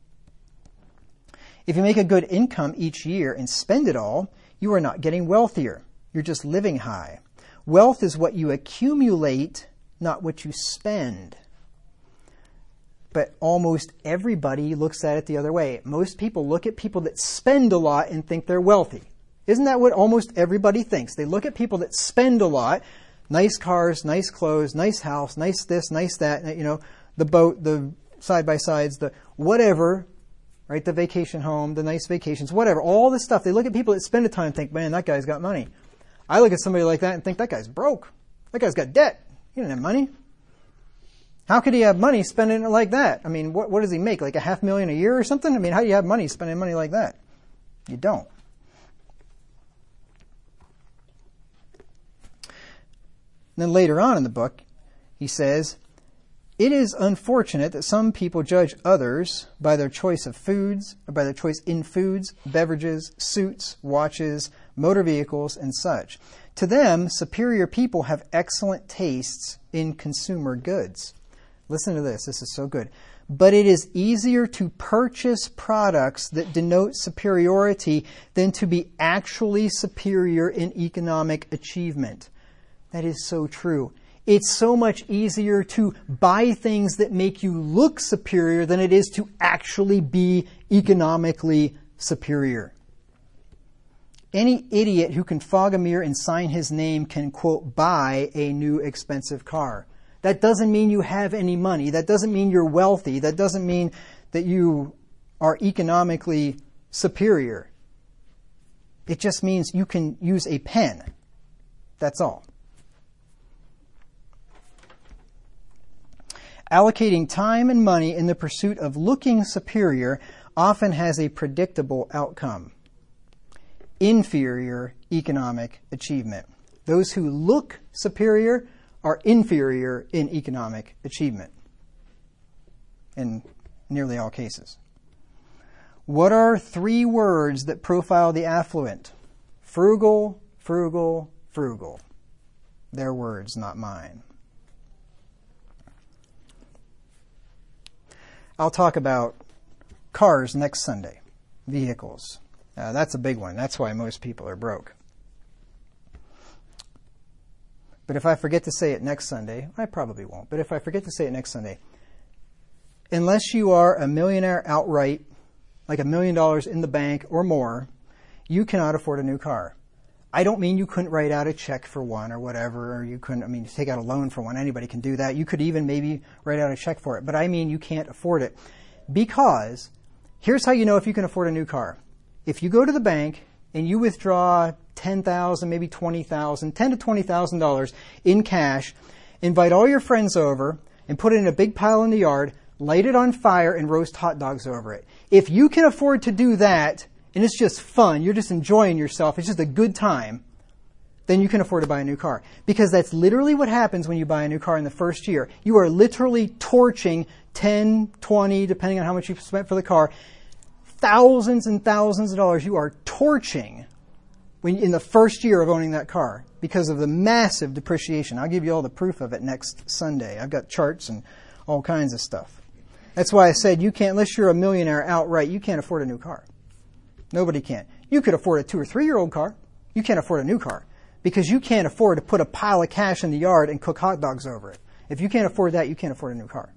If you make a good income each year and spend it all, you are not getting wealthier. You're just living high. Wealth is what you accumulate, not what you spend. But almost everybody looks at it the other way. Most people look at people that spend a lot and think they're wealthy. Isn't that what almost everybody thinks? They look at people that spend a lot, nice cars, nice clothes, nice house, nice this, nice that, the boat, the side-by-sides, the whatever, right? The vacation home, the nice vacations, whatever, all this stuff. They look at people that spend a ton and think, man, that guy's got money. I look at somebody like that and think, that guy's broke. That guy's got debt. He doesn't have money. How could he have money spending it like that? What does he make? Like $500,000 a year or something? How do you have money spending money like that? You don't. And then later on in the book, he says, it is unfortunate that some people judge others by their choice of foods, or by their choice in foods, beverages, suits, watches, motor vehicles, and such. To them, superior people have excellent tastes in consumer goods. Listen to this. This is so good. But it is easier to purchase products that denote superiority than to be actually superior in economic achievement. That is so true. It's so much easier to buy things that make you look superior than it is to actually be economically superior. Any idiot who can fog a mirror and sign his name can, quote, buy a new expensive car. That doesn't mean you have any money. That doesn't mean you're wealthy. That doesn't mean that you are economically superior. It just means you can use a pen. That's all. Allocating time and money in the pursuit of looking superior often has a predictable outcome. Inferior economic achievement. Those who look superior are inferior in economic achievement in nearly all cases. What are 3 words that profile the affluent? Frugal, frugal, frugal. Their words, not mine. I'll talk about cars next Sunday, vehicles. That's a big one. That's why most people are broke. But if I forget to say it next Sunday, I probably won't, but if I forget to say it next Sunday, unless you are a millionaire outright, like $1 million in the bank or more, you cannot afford a new car. I don't mean you couldn't write out a check for one or whatever, or you couldn't, take out a loan for one. Anybody can do that. You could even maybe write out a check for it. But I mean you can't afford it. Because here's how you know if you can afford a new car. If you go to the bank and you withdraw $10,000, maybe $20,000, $10,000 to $20,000 in cash, invite all your friends over and put it in a big pile in the yard, light it on fire and roast hot dogs over it. If you can afford to do that, and it's just fun, you're just enjoying yourself, it's just a good time, then you can afford to buy a new car. Because that's literally what happens when you buy a new car in the first year. You are literally torching 10, 20, depending on how much you've spent for the car, thousands and thousands of dollars you are torching in the first year of owning that car because of the massive depreciation. I'll give you all the proof of it next Sunday. I've got charts and all kinds of stuff. That's why I said you can't, unless you're a millionaire outright, you can't afford a new car. Nobody can. You could afford a 2 or 3-year-old car. You can't afford a new car because you can't afford to put a pile of cash in the yard and cook hot dogs over it. If you can't afford that, you can't afford a new car.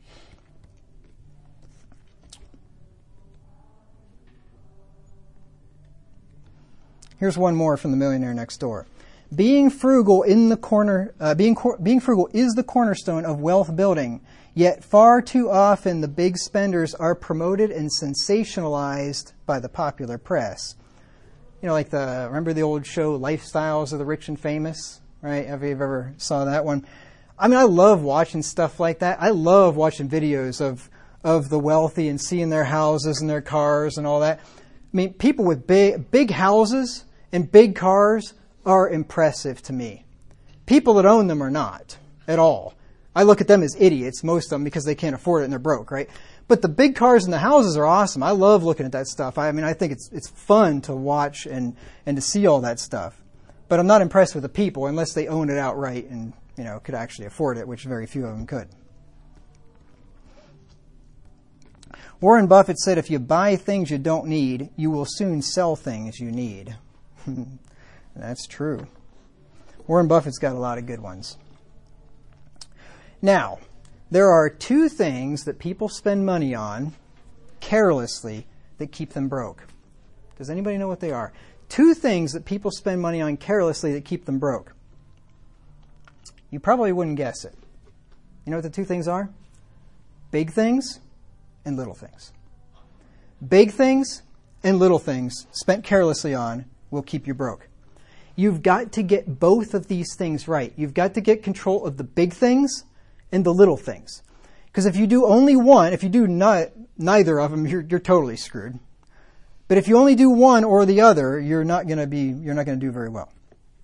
Here's one more from The Millionaire Next Door. Being frugal is the cornerstone of wealth building, yet far too often the big spenders are promoted and sensationalized by the popular press. You know, like remember the old show Lifestyles of the Rich and Famous, right? Have you ever saw that one? I mean, I love watching stuff like that. I love watching videos of the wealthy and seeing their houses and their cars and all that. I mean, people with big houses and big cars are impressive to me. People that own them are not at all. I look at them as idiots, most of them, because they can't afford it and they're broke, right? But the big cars and the houses are awesome. I love looking at that stuff. I mean, I think it's fun to watch and to see all that stuff. But I'm not impressed with the people unless they own it outright and, could actually afford it, which very few of them could. Warren Buffett said, if you buy things you don't need, you will soon sell things you need. That's true. Warren Buffett's got a lot of good ones. Now, there are 2 things that people spend money on carelessly that keep them broke. Does anybody know what they are? 2 things that people spend money on carelessly that keep them broke. You probably wouldn't guess it. You know what the 2 things are? Big things and little things. Big things and little things spent carelessly on will keep you broke. You've got to get both of these things right. You've got to get control of the big things and the little things. Because if you do only one, if you do neither of them, you're totally screwed. But if you only do one or the other, you're not going to do very well.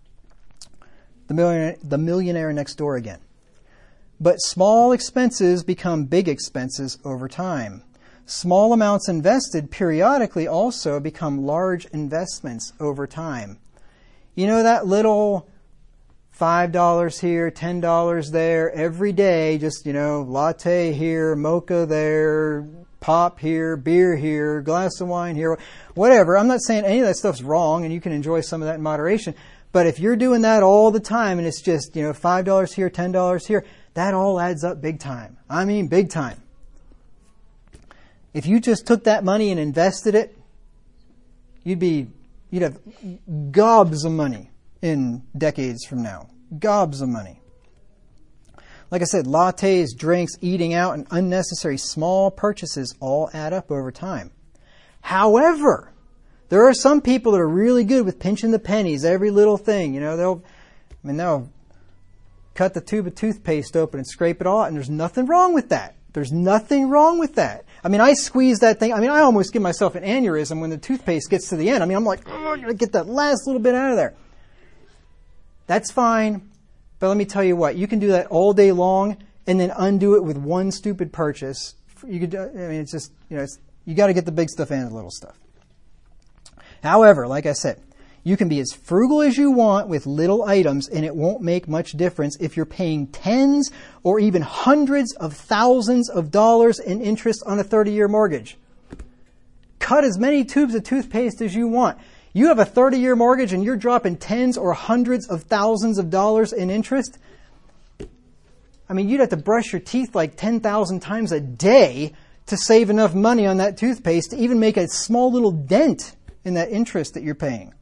The millionaire next door again. But small expenses become big expenses over time. Small amounts invested periodically also become large investments over time. You know that little $5 here, $10 there, every day, just, latte here, mocha there, pop here, beer here, glass of wine here, whatever. I'm not saying any of that stuff's wrong and you can enjoy some of that in moderation. But if you're doing that all the time and it's just, $5 here, $10 here, that all adds up big time. I mean, big time. If you just took that money and invested it, you'd have gobs of money in decades from now. Gobs of money. Like I said, lattes, drinks, eating out, and unnecessary small purchases all add up over time. However, there are some people that are really good with pinching the pennies, every little thing. They'll cut the tube of toothpaste open and scrape it all out, and there's nothing wrong with that. There's nothing wrong with that. I mean, I squeeze that thing. I mean, I almost give myself an aneurysm when the toothpaste gets to the end. I mean, I'm like, oh, I gotta get that last little bit out of there. That's fine. But let me tell you what, you can do that all day long and then undo it with one stupid purchase. You could, it's just, you got to get the big stuff and the little stuff. However, like I said, you can be as frugal as you want with little items, and it won't make much difference if you're paying tens or even hundreds of thousands of dollars in interest on a 30-year mortgage. Cut as many tubes of toothpaste as you want. You have a 30-year mortgage and you're dropping tens or hundreds of thousands of dollars in interest. I mean, you'd have to brush your teeth like 10,000 times a day to save enough money on that toothpaste to even make a small little dent in that interest that you're paying.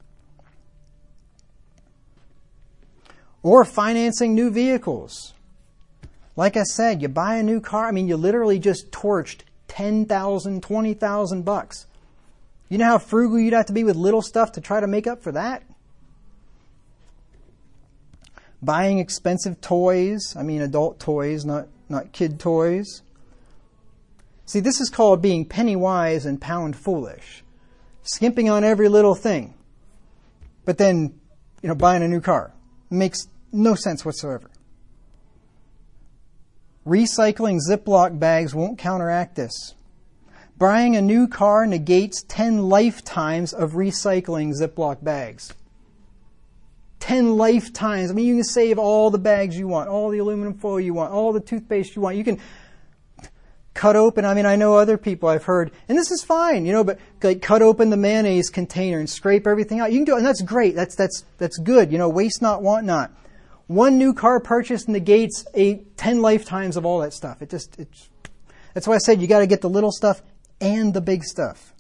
Or financing new vehicles. Like I said, you buy a new car, you literally just torched $10,000, $20,000. You know how frugal you'd have to be with little stuff to try to make up for that? Buying expensive toys, adult toys, not kid toys. See, this is called being penny wise and pound foolish. Skimping on every little thing. But then, buying a new car. Makes no sense whatsoever. Recycling Ziploc bags won't counteract this. Buying a new car negates 10 lifetimes of recycling Ziploc bags. 10 lifetimes. You can save all the bags you want, all the aluminum foil you want, all the toothpaste you want. You can cut open, I know other people I've heard, and this is fine, but like cut open the mayonnaise container and scrape everything out. You can do it, and that's great. That's good. Waste not, want not. One new car purchase negates 10 lifetimes of all that stuff. That's why I said you got to get the little stuff and the big stuff.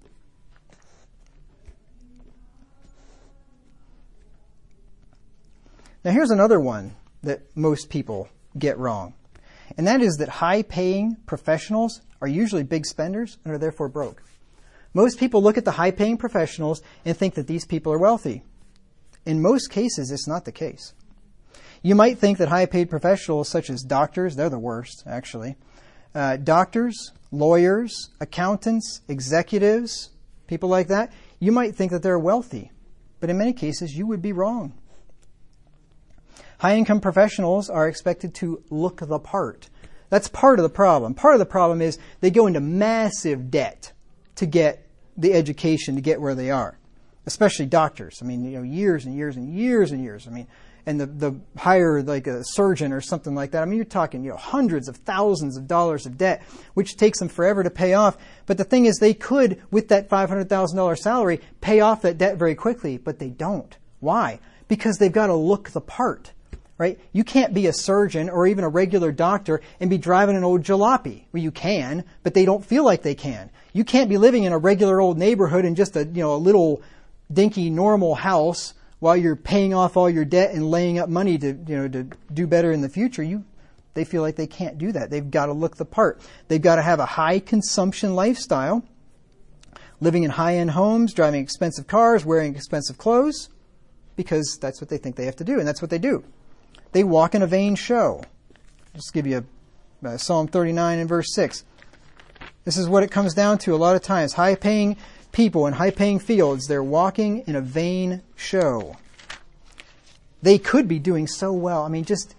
Now here's another one that most people get wrong. And that is that high-paying professionals are usually big spenders and are therefore broke. Most people look at the high-paying professionals and think that these people are wealthy. In most cases, it's not the case. You might think that high-paid professionals such as doctors, they're the worst, actually. Doctors, lawyers, accountants, executives, people like that, you might think that they're wealthy. But in many cases, you would be wrong. High-income professionals are expected to look the part. That's part of the problem. Part of the problem is they go into massive debt to get the education to get where they are, especially doctors. Years and years and years and years. And the hire like a surgeon or something like that. You're talking, hundreds of thousands of dollars of debt, which takes them forever to pay off. But the thing is, they could, with that $500,000 salary, pay off that debt very quickly, but they don't. Why? Because they've got to look the part. Right? You can't be a surgeon or even a regular doctor and be driving an old jalopy. Well, you can, but they don't feel like they can. You can't be living in a regular old neighborhood in just a little dinky normal house while you're paying off all your debt and laying up money to do better in the future. They feel like they can't do that. They've got to look the part. They've got to have a high consumption lifestyle, living in high-end homes, driving expensive cars, wearing expensive clothes, because that's what they think they have to do, and that's what they do. They walk in a vain show. Just give you Psalm 39 and verse 6. This is what it comes down to a lot of times. High-paying people in high-paying fields, they're walking in a vain show. They could be doing so well. Just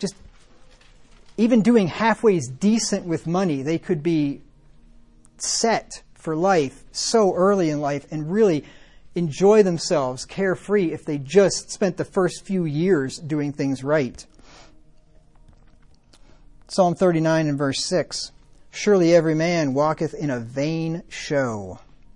even doing halfway decent with money, they could be set for life so early in life and really enjoy themselves carefree if they just spent the first few years doing things right. Psalm 39 and verse 6. Surely every man walketh in a vain show.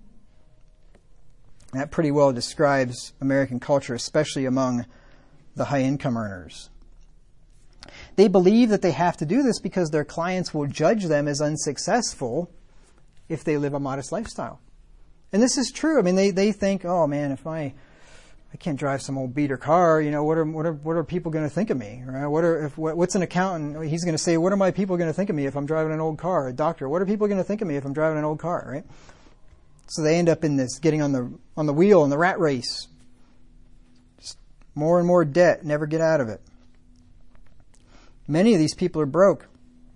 That pretty well describes American culture, especially among the high-income earners. They believe that they have to do this because their clients will judge them as unsuccessful if they live a modest lifestyle. And this is true. They think, oh man, if I can't drive some old beater car, what are people going to think of me? Right? What's an accountant? He's going to say, what are my people going to think of me if I'm driving an old car? A doctor, what are people going to think of me if I'm driving an old car? Right? So they end up in this, getting on the wheel in the rat race. Just more and more debt, never get out of it. Many of these people are broke.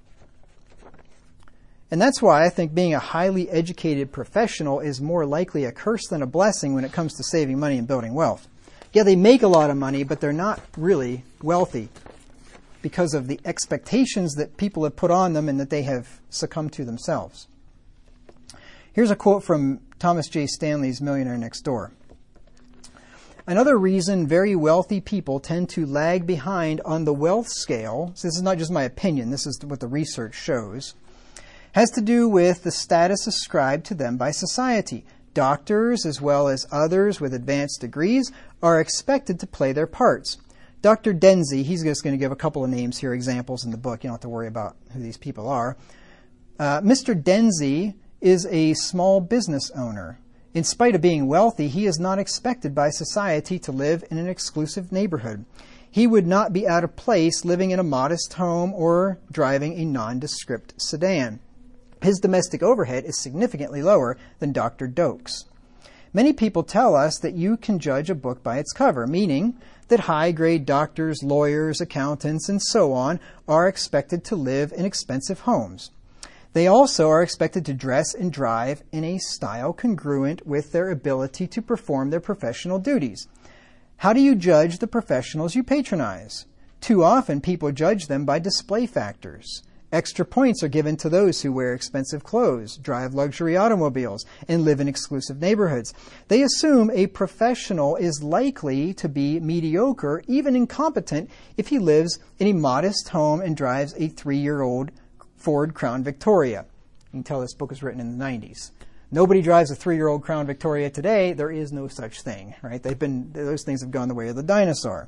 And that's why I think being a highly educated professional is more likely a curse than a blessing when it comes to saving money and building wealth. Yeah, they make a lot of money, but they're not really wealthy because of the expectations that people have put on them and that they have succumbed to themselves. Here's a quote from Thomas J. Stanley's Millionaire Next Door. Another reason very wealthy people tend to lag behind on the wealth scale, so this is not just my opinion, this is what the research shows, has to do with the status ascribed to them by society. Doctors, as well as others with advanced degrees, are expected to play their parts. Dr. Denzi, he's just going to give a couple of names here, examples in the book. You don't have to worry about who these people are. Mr. Denzi is a small business owner. In spite of being wealthy, he is not expected by society to live in an exclusive neighborhood. He would not be out of place living in a modest home or driving a nondescript sedan. His domestic overhead is significantly lower than Dr. Doak's. Many people tell us that you can judge a book by its cover, meaning that high-grade doctors, lawyers, accountants, and so on are expected to live in expensive homes. They also are expected to dress and drive in a style congruent with their ability to perform their professional duties. How do you judge the professionals you patronize? Too often, people judge them by display factors. Extra points are given to those who wear expensive clothes, drive luxury automobiles, and live in exclusive neighborhoods. They assume a professional is likely to be mediocre, even incompetent, if he lives in a modest home and drives a 3-year-old Ford Crown Victoria. You can tell this book was written in the 90s. Nobody drives a 3-year-old Crown Victoria today. There is no such thing, right? Those things have gone the way of the dinosaur.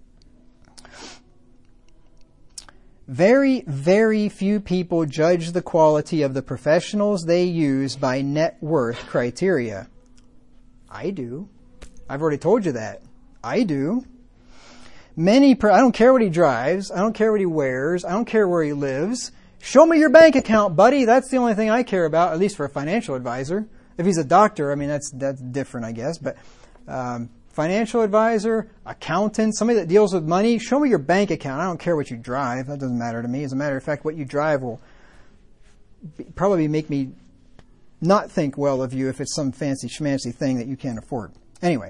Very, very few people judge the quality of the professionals they use by net worth criteria. I do. I've already told you that. I do. I don't care what he drives. I don't care what he wears. I don't care where he lives. Show me your bank account, buddy. That's the only thing I care about, at least for a financial advisor. If he's a doctor, I mean, that's different, I guess. But financial advisor, accountant, somebody that deals with money, show me your bank account. I don't care what you drive. That doesn't matter to me. As a matter of fact, what you drive will probably make me not think well of you if it's some fancy schmancy thing that you can't afford. Anyway.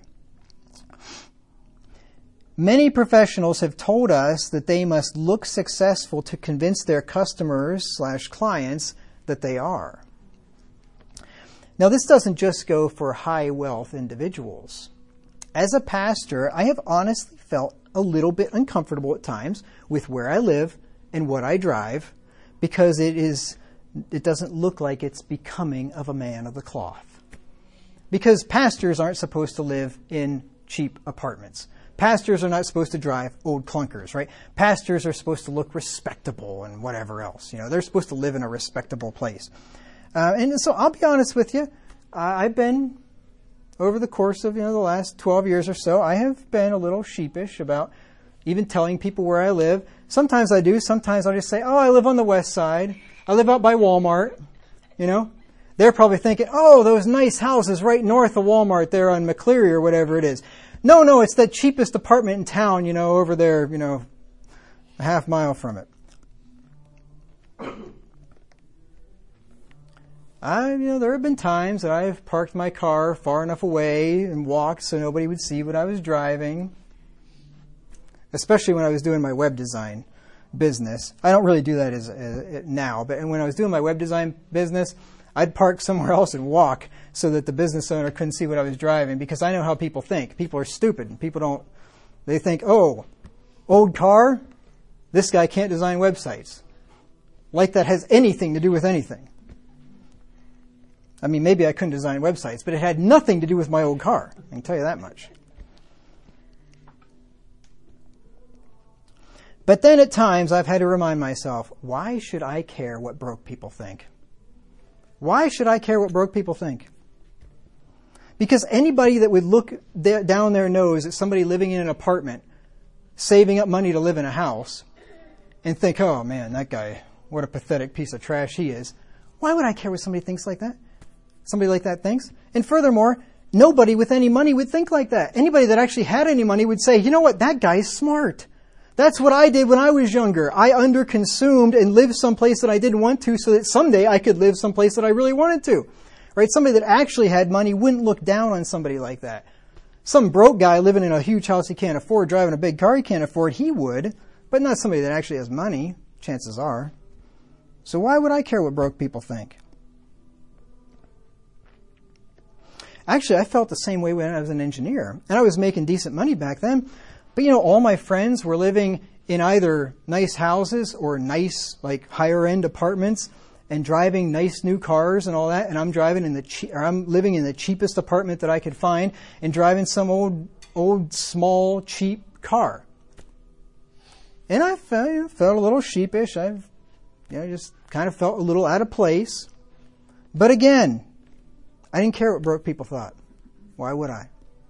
Many professionals have told us that they must look successful to convince their customers/clients that they are. Now, this doesn't just go for high wealth individuals. As a pastor, I have honestly felt a little bit uncomfortable at times with where I live and what I drive because it doesn't look like it's becoming of a man of the cloth. Because pastors aren't supposed to live in cheap apartments. Pastors are not supposed to drive old clunkers, right? Pastors are supposed to look respectable and whatever else. They're supposed to live in a respectable place. And so I'll be honest with you. I've been, over the course of the last 12 years or so, I have been a little sheepish about even telling people where I live. Sometimes I do. Sometimes I'll just say, I live on the west side. I live out by Walmart. They're probably thinking, those nice houses right north of Walmart there on McCleary or whatever it is. No, it's that cheapest apartment in town, over there, a half mile from it. There have been times that I've parked my car far enough away and walked so nobody would see what I was driving. Especially when I was doing my web design business. I don't really do that now, but when I was doing my web design business, I'd park somewhere else and walk so that the business owner couldn't see what I was driving because I know how people think. People are stupid. They think, old car, this guy can't design websites. Like that has anything to do with anything. I mean, maybe I couldn't design websites, but it had nothing to do with my old car. I can tell you that much. But then at times I've had to remind myself, why should I care what broke people think? Why should I care what broke people think? Because anybody that would look down their nose at somebody living in an apartment, saving up money to live in a house, and think, oh man, that guy, what a pathetic piece of trash he is. Why would I care what somebody thinks like that? Somebody like that thinks? And furthermore, nobody with any money would think like that. Anybody that actually had any money would say, you know what, that guy is smart. That's what I did when I was younger. I underconsumed and lived someplace that I didn't want to so that someday I could live someplace that I really wanted to. Right? Somebody that actually had money wouldn't look down on somebody like that. Some broke guy living in a huge house he can't afford, driving a big car he can't afford, he would, but not somebody that actually has money, chances are. So why would I care what broke people think? Actually, I felt the same way when I was an engineer, and I was making decent money back then. But all my friends were living in either nice houses or nice, like, higher-end apartments and driving nice new cars and all that, and I'm I'm living in the cheapest apartment that I could find and driving some old small, cheap car. And I felt a little sheepish. I just kind of felt a little out of place. But again, I didn't care what broke people thought. Why would I?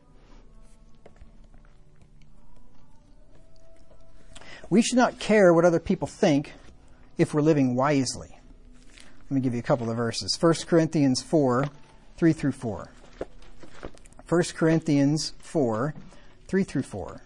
We should not care what other people think if we're living wisely. Let me give you a couple of verses. 1 Corinthians 4, 3 through 4. 1 Corinthians 4, 3 through 4.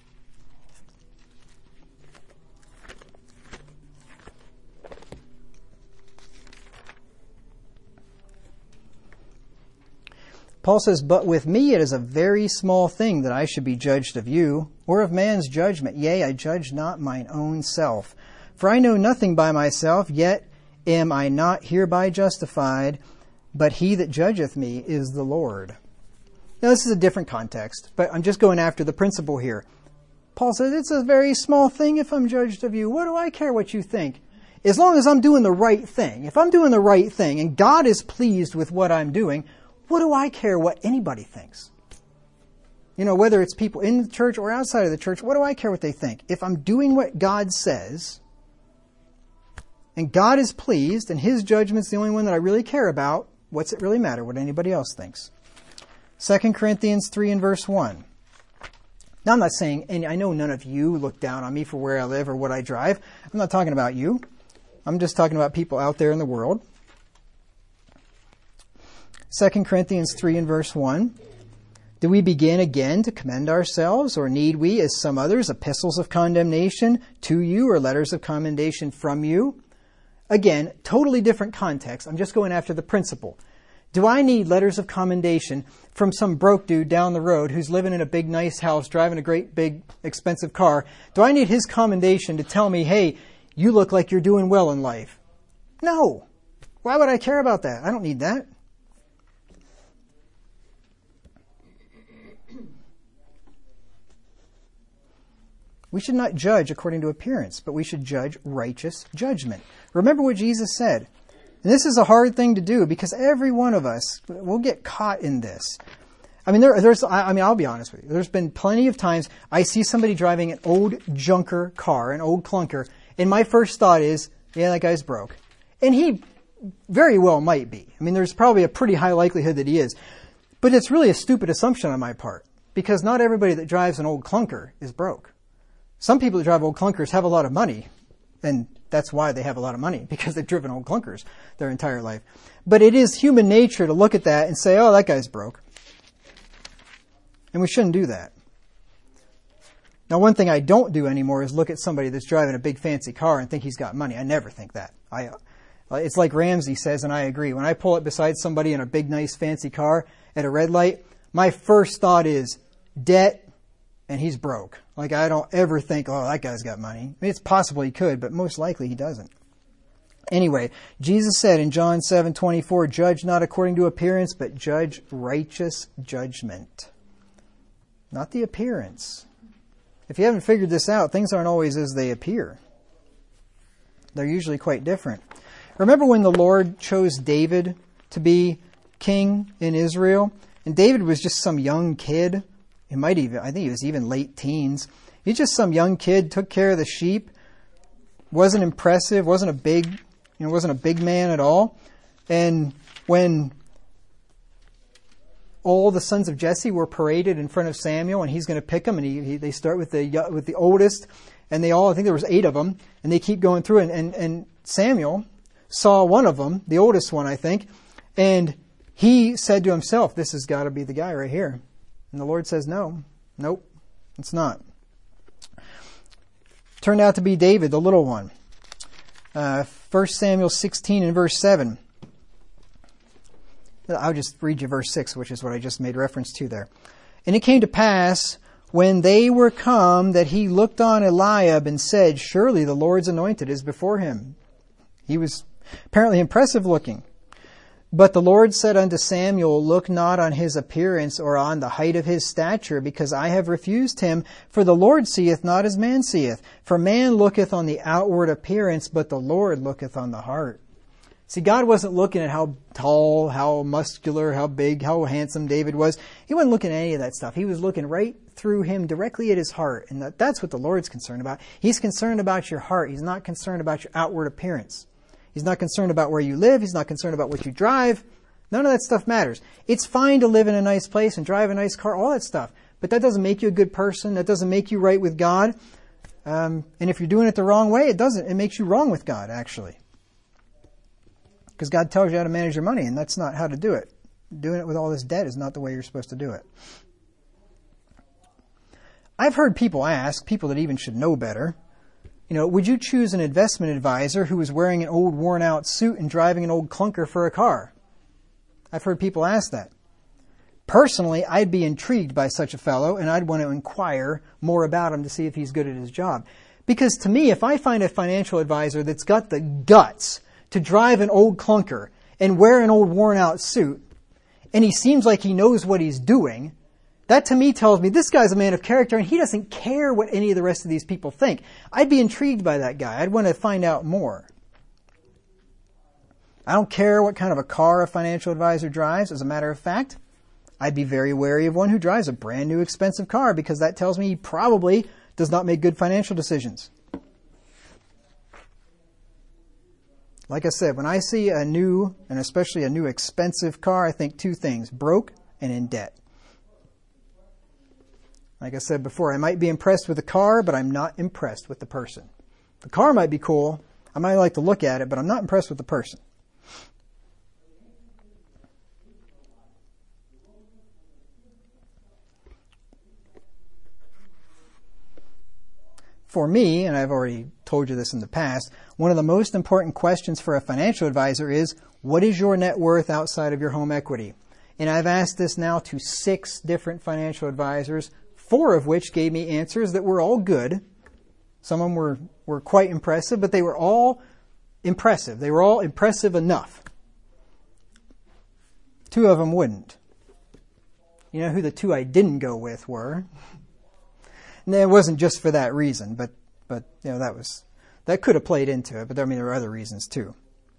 Paul says, "But with me it is a very small thing that I should be judged of you, or of man's judgment. Yea, I judge not mine own self. For I know nothing by myself, yet am I not hereby justified, but he that judgeth me is the Lord." Now this is a different context, but I'm just going after the principle here. Paul says, it's a very small thing if I'm judged of you. What do I care what you think? As long as I'm doing the right thing. If I'm doing the right thing and God is pleased with what I'm doing, what do I care what anybody thinks? Whether it's people in the church or outside of the church, what do I care what they think? If I'm doing what God says, and God is pleased, and His judgment's the only one that I really care about, what's it really matter what anybody else thinks? 2 Corinthians 3 and verse 1. Now I'm not saying, and I know none of you look down on me for where I live or what I drive. I'm not talking about you. I'm just talking about people out there in the world. 2 Corinthians 3 and verse 1. Do we begin again to commend ourselves, or need we, as some others, epistles of condemnation to you, or letters of commendation from you? Again, totally different context. I'm just going after the principle. Do I need letters of commendation from some broke dude down the road who's living in a big nice house, driving a great big expensive car? Do I need his commendation to tell me, hey, you look like you're doing well in life? No. Why would I care about that? I don't need that. We should not judge according to appearance, but we should judge righteous judgment. Remember what Jesus said. And this is a hard thing to do because every one of us will get caught in this. I'll be honest with you. There's been plenty of times I see somebody driving an old junker car, an old clunker, and my first thought is, yeah, that guy's broke. And he very well might be. There's probably a pretty high likelihood that he is. But it's really a stupid assumption on my part because not everybody that drives an old clunker is broke. Some people that drive old clunkers have a lot of money, and that's why they have a lot of money, because they've driven old clunkers their entire life. But it is human nature to look at that and say, oh, that guy's broke. And we shouldn't do that. Now, one thing I don't do anymore is look at somebody that's driving a big fancy car and think he's got money. I never think that. It's like Ramsey says, and I agree. When I pull up beside somebody in a big, nice, fancy car at a red light, my first thought is debt, and he's broke. I don't ever think, oh, that guy's got money. It's possible he could, but most likely he doesn't. Anyway, Jesus said in John 7:24, judge not according to appearance, but judge righteous judgment. Not the appearance. If you haven't figured this out, things aren't always as they appear. They're usually quite different. Remember when the Lord chose David to be king in Israel? And David was just some young kid. I think he was even late teens. He's just some young kid, took care of the sheep, wasn't impressive, wasn't a big man at all. And when all the sons of Jesse were paraded in front of Samuel, and he's going to pick them, and they start with the oldest, and I think there was 8 of them, and they keep going through, and Samuel saw one of them, the oldest one, I think, and he said to himself, this has got to be the guy right here. And the Lord says, nope, it's not. Turned out to be David, the little one. 1 Samuel 16 and verse 7. I'll just read you verse 6, which is what I just made reference to there. And it came to pass, when they were come, that he looked on Eliab and said, surely the Lord's anointed is before him. He was apparently impressive looking. But the Lord said unto Samuel, look not on his appearance or on the height of his stature, because I have refused him. For the Lord seeth not as man seeth. For man looketh on the outward appearance, but the Lord looketh on the heart. See, God wasn't looking at how tall, how muscular, how big, how handsome David was. He wasn't looking at any of that stuff. He was looking right through him, directly at his heart. And that's what the Lord's concerned about. He's concerned about your heart. He's not concerned about your outward appearance. He's not concerned about where you live. He's not concerned about what you drive. None of that stuff matters. It's fine to live in a nice place and drive a nice car, all that stuff. But that doesn't make you a good person. That doesn't make you right with God. And if you're doing it the wrong way, it doesn't. It makes you wrong with God, actually. Because God tells you how to manage your money, and that's not how to do it. Doing it with all this debt is not the way you're supposed to do it. I've heard people ask, people that even should know better, would you choose an investment advisor who is wearing an old worn out suit and driving an old clunker for a car? I've heard people ask that. Personally, I'd be intrigued by such a fellow, and I'd want to inquire more about him to see if he's good at his job. Because to me, if I find a financial advisor that's got the guts to drive an old clunker and wear an old worn out suit, and he seems like he knows what he's doing, that to me tells me this guy's a man of character and he doesn't care what any of the rest of these people think. I'd be intrigued by that guy. I'd want to find out more. I don't care what kind of a car a financial advisor drives. As a matter of fact, I'd be very wary of one who drives a brand new expensive car, because that tells me he probably does not make good financial decisions. Like I said, when I see a new, and especially a new expensive car, I think two things: broke and in debt. Like I said before, I might be impressed with the car, but I'm not impressed with the person. The car might be cool. I might like to look at it, but I'm not impressed with the person. For me, and I've already told you this in the past, one of the most important questions for a financial advisor is, what is your net worth outside of your home equity? And I've asked this now to 6 different financial advisors, 4 of which gave me answers that were all good. Some of them were quite impressive, but they were all impressive. They were all impressive enough. 2 of them wouldn't. You know who the 2 I didn't go with were? And it wasn't just for that reason, but that could have played into it. But there were other reasons too.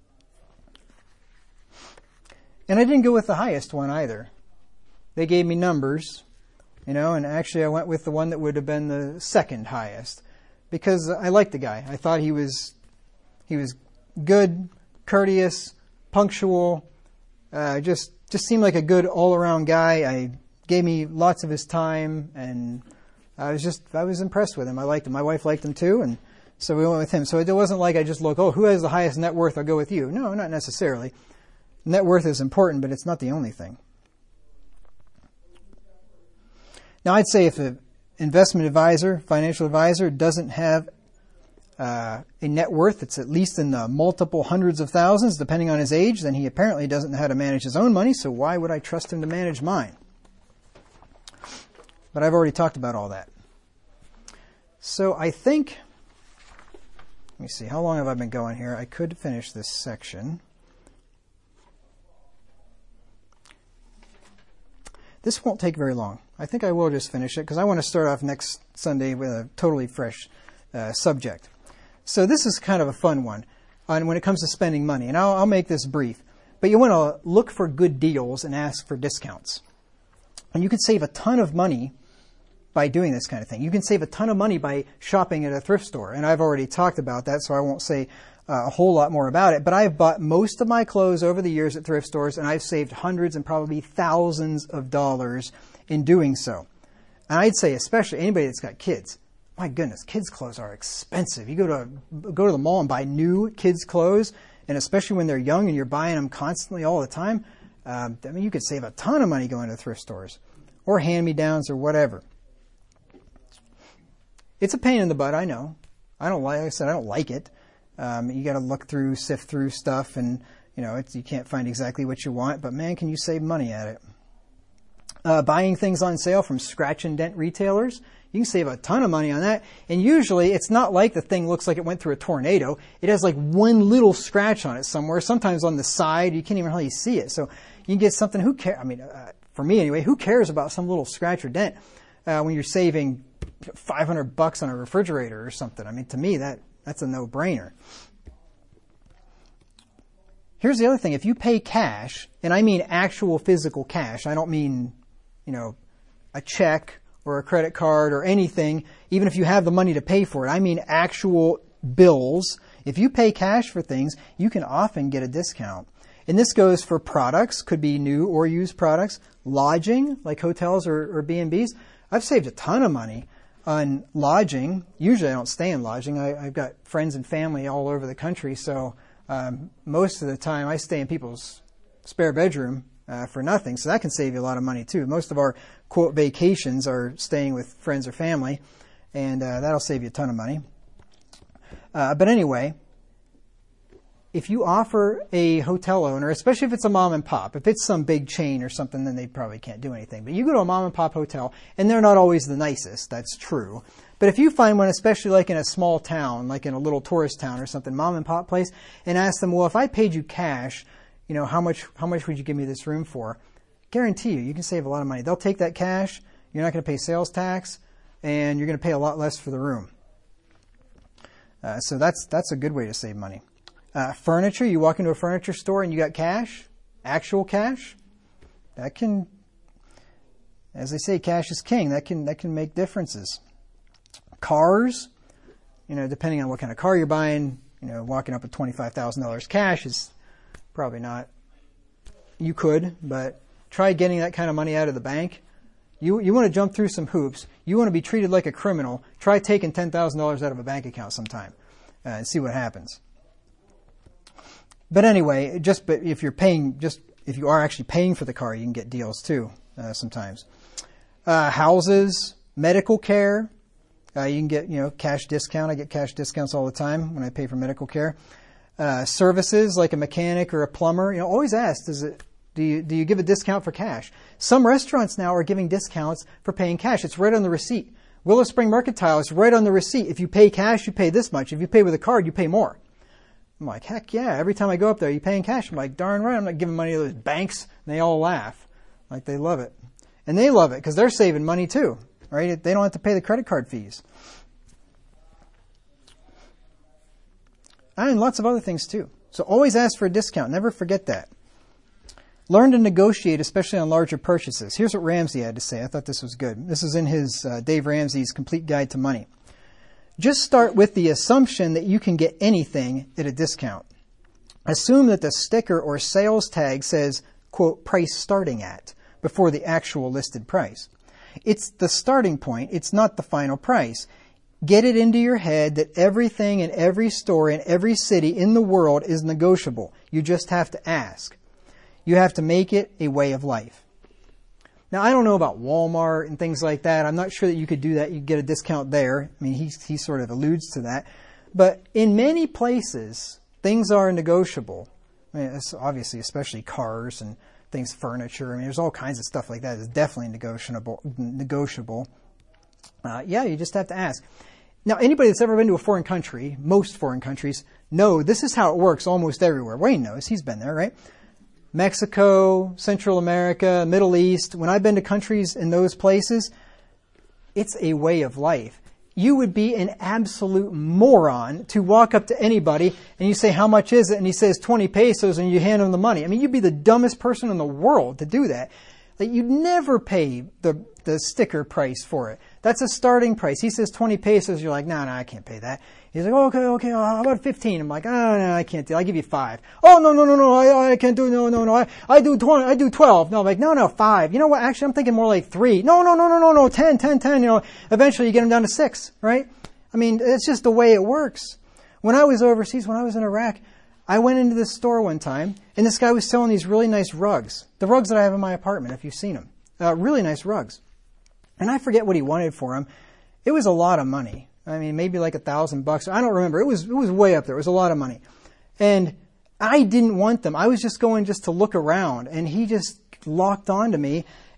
And I didn't go with the highest one either. They gave me numbers, and actually I went with the one that would have been the second highest, because I liked the guy. I thought he was good, courteous, punctual, just seemed like a good all-around guy. Gave me lots of his time, and I was impressed with him. I liked him. My wife liked him too, and so we went with him. So it wasn't like I just look, who has the highest net worth? I'll go with you. No, not necessarily. Net worth is important, but it's not the only thing. Now, I'd say if an investment advisor, financial advisor, doesn't have a net worth that's at least in the multiple hundreds of thousands, depending on his age, then he apparently doesn't know how to manage his own money, so why would I trust him to manage mine? But I've already talked about all that. So I think, let me see, how long have I been going here? I could finish this section. This won't take very long. I think I will just finish it because I want to start off next Sunday with a totally fresh subject. So this is kind of a fun one when it comes to spending money. And I'll make this brief. But you want to look for good deals and ask for discounts. And you can save a ton of money by doing this kind of thing. You can save a ton of money by shopping at a thrift store. And I've already talked about that, so I won't say a whole lot more about it. But I've bought most of my clothes over the years at thrift stores, and I've saved hundreds and probably thousands of dollars in doing so. And I'd say especially anybody that's got kids. My goodness, kids' clothes are expensive. You go to the mall and buy new kids' clothes, and especially when they're young and you're buying them constantly all the time, you could save a ton of money going to thrift stores or hand-me-downs or whatever. It's a pain in the butt, I know. I don't like it. You got to look through, sift through stuff, and you can't find exactly what you want. But man, can you save money at it? Buying things on sale from scratch and dent retailers. You can save a ton of money on that. And usually it's not like the thing looks like it went through a tornado. It has like one little scratch on it somewhere, sometimes on the side. You can't even really see it. So you can get something, who cares? I mean, for me anyway, who cares about some little scratch or dent when you're saving $500 on a refrigerator or something? I mean, to me, that's a no-brainer. Here's the other thing. If you pay cash, and I mean actual physical cash, I don't mean, a check or a credit card or anything, even if you have the money to pay for it. I mean actual bills. If you pay cash for things, you can often get a discount. And this goes for products, could be new or used products, lodging, like hotels or B&Bs. I've saved a ton of money on lodging. Usually I don't stay in lodging. I've got friends and family all over the country, so most of the time I stay in people's spare bedroom for nothing, so that can save you a lot of money too. Most of our, quote, vacations are staying with friends or family, and that'll save you a ton of money. But anyway, if you offer a hotel owner, especially if it's a mom and pop, if it's some big chain or something, then they probably can't do anything. But you go to a mom and pop hotel, and they're not always the nicest, that's true. But if you find one, especially like in a small town, like in a little tourist town or something, mom and pop place, and ask them, well, if I paid you cash, how much would you give me this room for? Guarantee you can save a lot of money. They'll take that cash, you're not going to pay sales tax, and you're going to pay a lot less for the room. So that's a good way to save money. Furniture, you walk into a furniture store and you got cash, actual cash, that can, as they say, cash is king. That can make differences. Cars, depending on what kind of car you're buying, walking up with $25,000 cash is probably not. You could, but try getting that kind of money out of the bank. You want to jump through some hoops. You want to be treated like a criminal. Try taking $10,000 out of a bank account sometime and see what happens. But anyway, but if you are actually paying for the car, you can get deals too sometimes. Houses, medical care, you can get cash discount. I get cash discounts all the time when I pay for medical care. Services like a mechanic or a plumber, always ask, do you give a discount for cash? Some restaurants now are giving discounts for paying cash. It's right on the receipt. Willow Spring Mercantile is right on the receipt. If you pay cash, you pay this much. If you pay with a card, you pay more. I'm like, heck yeah. Every time I go up there, you paying cash? I'm like, darn right. I'm not giving money to those banks. And they all laugh. Like, they love it. And they love it because they're saving money too, right? They don't have to pay the credit card fees. And lots of other things too. So always ask for a discount. Never forget that. Learn to negotiate, especially on larger purchases. Here's what Ramsey had to say. I thought this was good. This is in his Dave Ramsey's Complete Guide to Money. Just start with the assumption that you can get anything at a discount. Assume that the sticker or sales tag says, quote, price starting at, before the actual listed price. It's the starting point. It's not the final price. Get it into your head that everything in every store in every city in the world is negotiable. You just have to ask. You have to make it a way of life. Now, I don't know about Walmart and things like that. I'm not sure that you could do that. You could get a discount there. I mean, he sort of alludes to that. But in many places, things are negotiable. I mean, it's obviously, especially cars and things, furniture. I mean, there's all kinds of stuff like that. It's definitely negotiable. You just have to ask. Now, anybody that's ever been to a foreign country, most foreign countries, know this is how it works almost everywhere. Wayne knows. He's been there, right? Mexico, Central America, Middle East. When I've been to countries in those places, it's a way of life. You would be an absolute moron to walk up to anybody and you say, how much is it? And he says 20 pesos and you hand him the money. I mean, you'd be the dumbest person in the world to do that. Like, you'd never pay the sticker price for it. That's a starting price. He says 20 pesos. You're like, no, I can't pay that. He's like, okay, how about 15? I'm like, no, I can't do it. I'll give you 5. Oh, no, I can't do it. No, I do 20, I do 12. No, I'm like, no, 5. You know what? Actually, I'm thinking more like 3. No, 10. Eventually you get them down to 6, right? I mean, it's just the way it works. When I was overseas, when I was in Iraq, I went into this store one time, and this guy was selling these really nice rugs. The rugs that I have in my apartment, if you've seen them. Really nice rugs. And I forget what he wanted for them. It was a lot of money. I mean, maybe like $1,000. I don't remember. It was way up there. It was a lot of money. And I didn't want them. I was just going just to look around, and he just locked onto me.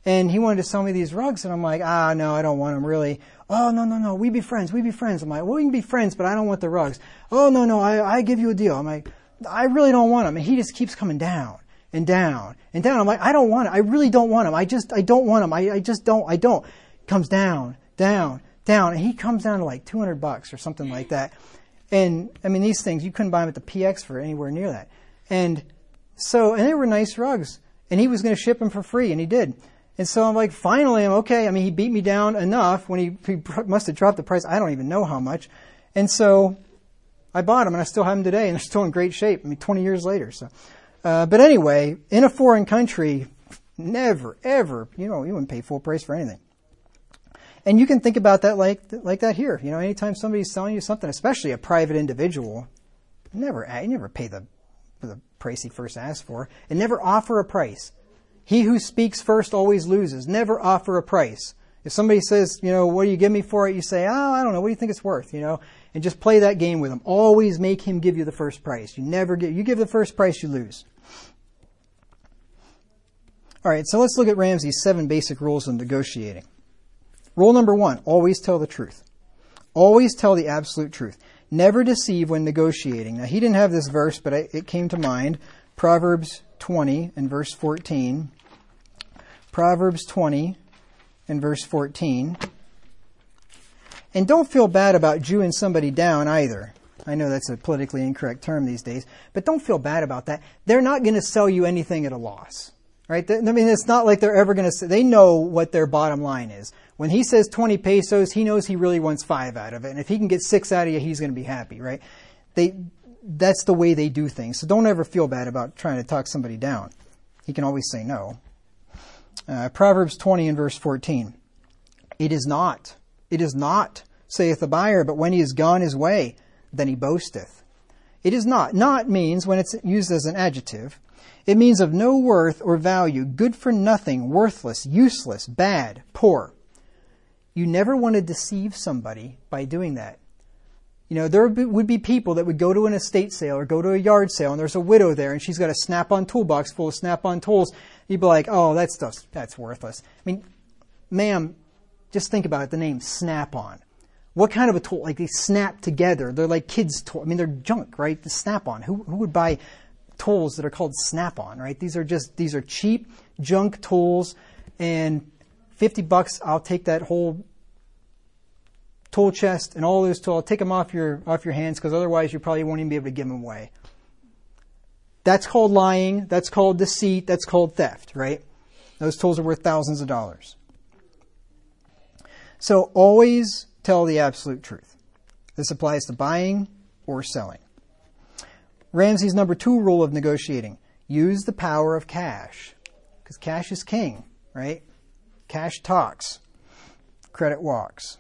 And he wanted to sell me these rugs, and I'm like, no, I don't want them, really. Oh, no, we be friends. I'm like, well, we can be friends, but I don't want the rugs. Oh, no, I give you a deal. I'm like, I really don't want them. And he just keeps coming down and down and down. I'm like, I don't want it. I really don't want them. I don't want them. I just don't. Comes down. And he comes down to like $200 or something like that. And I mean, these things, you couldn't buy them at the PX for anywhere near that. And they were nice rugs, and he was going to ship them for free, and he did. And so I'm like, finally, I'm okay. I mean, he beat me down enough when he must have dropped the price. I don't even know how much. And so I bought them, and I still have them today, and they're still in great shape. I mean, 20 years later. So, but anyway, in a foreign country, never, ever, you wouldn't pay full price for anything. And you can think about that like that here. Anytime somebody's selling you something, especially a private individual, you never pay the price he first asked for, and never offer a price. He who speaks first always loses. Never offer a price. If somebody says, what do you give me for it? You say, I don't know. What do you think it's worth? And just play that game with him. Always make him give you the first price. You give the first price, you lose. All right, so let's look at Ramsey's 7 basic rules of negotiating. Rule number 1, always tell the truth. Always tell the absolute truth. Never deceive when negotiating. Now, he didn't have this verse, but it came to mind. Proverbs 20 and verse 14. Proverbs 20 and verse 14. And don't feel bad about Jewing somebody down either. I know that's a politically incorrect term these days, but don't feel bad about that. They're not going to sell you anything at a loss. Right? I mean, it's not like they're ever going to say, they know what their bottom line is. When he says 20 pesos, he knows he really wants 5 out of it. And if he can get 6 out of you, he's going to be happy, right? That's the way they do things. So don't ever feel bad about trying to talk somebody down. He can always say no. Proverbs 20 and verse 14. It is not, saith the buyer, but when he is gone his way, then he boasteth. It is not. Not means, when it's used as an adjective, it means of no worth or value, good for nothing, worthless, useless, bad, poor. You never want to deceive somebody by doing that. There would be people that would go to an estate sale or go to a yard sale, and there's a widow there, and she's got a Snap-on toolbox full of Snap-on tools. You'd be like, oh, that's worthless. I mean, ma'am, just think about it, the name Snap-on. What kind of a tool? Like, they snap together. They're like kids' tools. I mean, they're junk, right? The Snap-on. Who would buy tools that are called Snap-on, right? These are cheap junk tools, and $50, I'll take that whole tool chest and all those tools. I'll take them off your hands, because otherwise you probably won't even be able to give them away. That's called lying. That's called deceit. That's called theft, right? Those tools are worth thousands of dollars. So always tell the absolute truth. This applies to buying or selling. Ramsey's number 2 rule of negotiating. Use the power of cash. Because cash is king, right? Cash talks. Credit walks.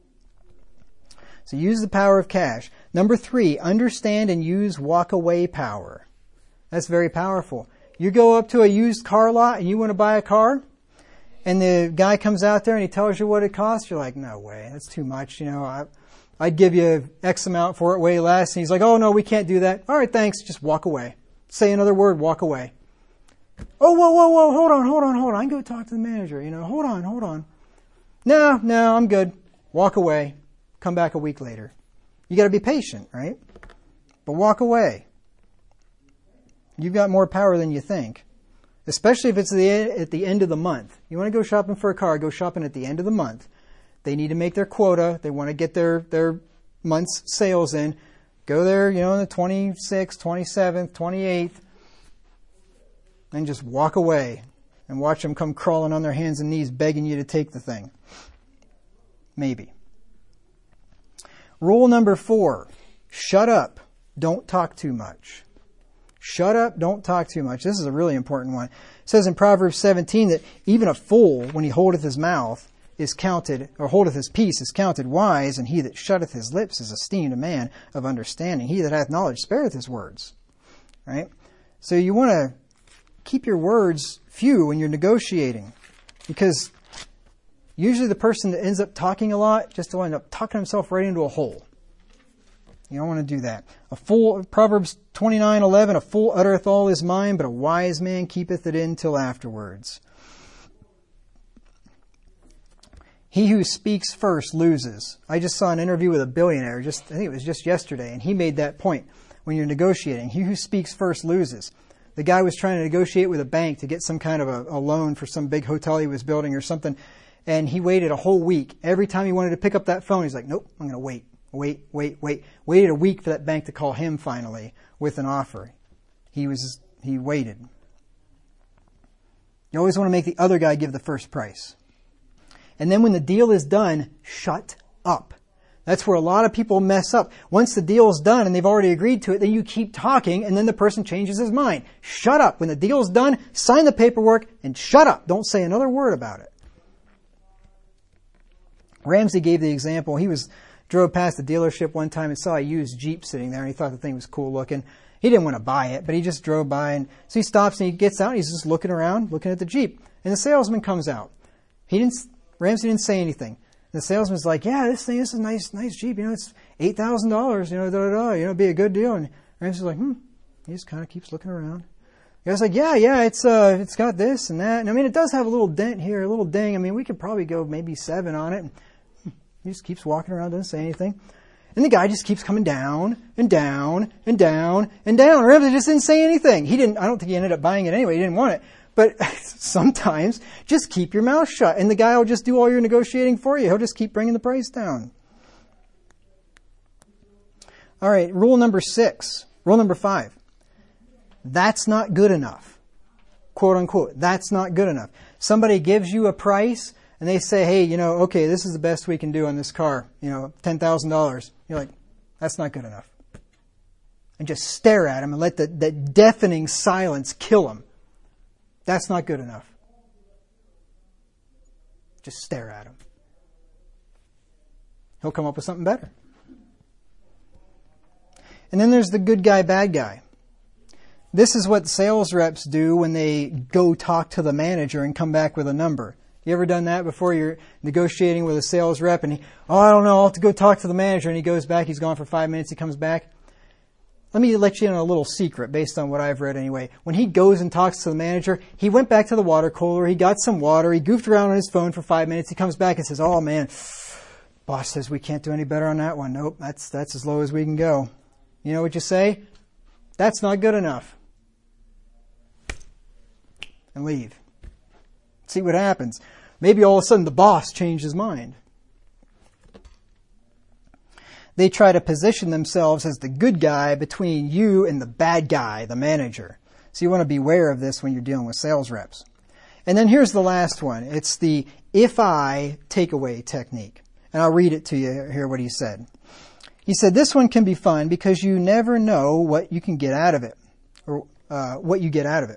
So use the power of cash. Number 3, understand and use walk-away power. That's very powerful. You go up to a used car lot and you want to buy a car, and the guy comes out there and he tells you what it costs. You're like, no way, that's too much. I'd give you X amount for it, way less. And he's like, oh, no, we can't do that. All right, thanks. Just walk away. Say another word, walk away. Oh, whoa, hold on. I can go talk to the manager. Hold on. No, I'm good. Walk away. Come back a week later. You got to be patient, right? But walk away. You've got more power than you think. Especially if it's at the end of the month. You want to go shopping for a car, go shopping at the end of the month. They need to make their quota. They want to get their month's sales in. Go there, on the 26th, 27th, 28th, and just walk away and watch them come crawling on their hands and knees begging you to take the thing. Maybe. Rule number 4, shut up. Don't talk too much. Shut up, don't talk too much. This is a really important one. It says in Proverbs 17 that even a fool, when he holdeth his mouth, is counted, or holdeth his peace, is counted wise, and he that shutteth his lips is esteemed a man of understanding. He that hath knowledge spareth his words. Right? So you want to keep your words few when you're negotiating, because usually the person that ends up talking a lot just will end up talking himself right into a hole. You don't want to do that. Proverbs 29:11, a fool uttereth all his mind, but a wise man keepeth it in till afterwards. He who speaks first loses. I just saw an interview with a billionaire, I think it was just yesterday, and he made that point. When you're negotiating, he who speaks first loses. The guy was trying to negotiate with a bank to get some kind of a loan for some big hotel he was building or something, and he waited a whole week. Every time he wanted to pick up that phone, he's like, nope, I'm going to wait. Waited a week for that bank to call him finally with an offer. He waited. You always want to make the other guy give the first price. And then when the deal is done, shut up. That's where a lot of people mess up. Once the deal is done and they've already agreed to it, then you keep talking and then the person changes his mind. Shut up. When the deal is done, sign the paperwork and shut up. Don't say another word about it. Ramsey gave the example. He drove past the dealership one time and saw a used Jeep sitting there and he thought the thing was cool looking. He didn't want to buy it, but he just drove by, and so he stops and he gets out and he's just looking around, looking at the Jeep. And the salesman comes out. Ramsey didn't say anything. The salesman's like, yeah, this is a nice Jeep. It's $8,000, it'd be a good deal. And Ramsey's like, He just kind of keeps looking around. The guy's like, yeah, it's got this and that. And it does have a little dent here, a little ding. We could probably go maybe 7 on it. And he just keeps walking around, doesn't say anything. And the guy just keeps coming down and down and down and down. Ramsey just didn't say anything. I don't think he ended up buying it anyway. He didn't want it. But sometimes just keep your mouth shut and the guy will just do all your negotiating for you. He'll just keep bringing the price down. All right, rule number 5. That's not good enough. Quote unquote, that's not good enough. Somebody gives you a price and they say, hey, okay, this is the best we can do on this car, $10,000. You're like, that's not good enough. And just stare at him and let that deafening silence kill him. That's not good enough. Just stare at him. He'll come up with something better. And then there's the good guy, bad guy. This is what sales reps do when they go talk to the manager and come back with a number. You ever done that before? You're negotiating with a sales rep and I don't know, I'll have to go talk to the manager, and he goes back, he's gone for 5 minutes, he comes back. Let me let you in on a little secret based on what I've read anyway. When he goes and talks to the manager, he went back to the water cooler, he got some water, he goofed around on his phone for 5 minutes, he comes back and says, oh man, boss says we can't do any better on that one. Nope, that's as low as we can go. You know what you say? That's not good enough. And leave. See what happens. Maybe all of a sudden the boss changed his mind. They try to position themselves as the good guy between you and the bad guy, the manager. So you want to beware of this when you're dealing with sales reps. And then here's the last one. It's the if I takeaway technique. And I'll read it to you here what he said. He said, this one can be fun because you never know what you can get out of it, or what you get out of it.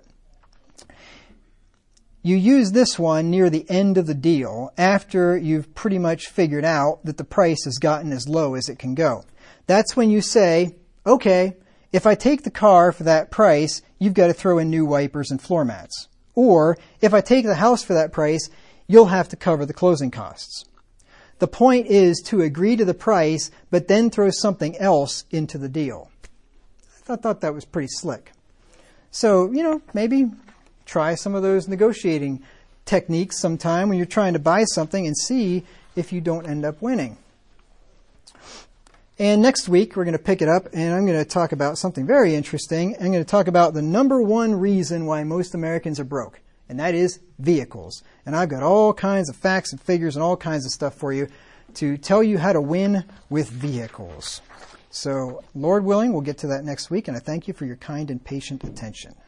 You use this one near the end of the deal after you've pretty much figured out that the price has gotten as low as it can go. That's when you say, okay, if I take the car for that price, you've got to throw in new wipers and floor mats. Or if I take the house for that price, you'll have to cover the closing costs. The point is to agree to the price, but then throw something else into the deal. I thought that was pretty slick. So, maybe try some of those negotiating techniques sometime when you're trying to buy something and see if you don't end up winning. And next week, we're going to pick it up, and I'm going to talk about something very interesting. I'm going to talk about the number one reason why most Americans are broke, and that is vehicles. And I've got all kinds of facts and figures and all kinds of stuff for you to tell you how to win with vehicles. So, Lord willing, we'll get to that next week, and I thank you for your kind and patient attention.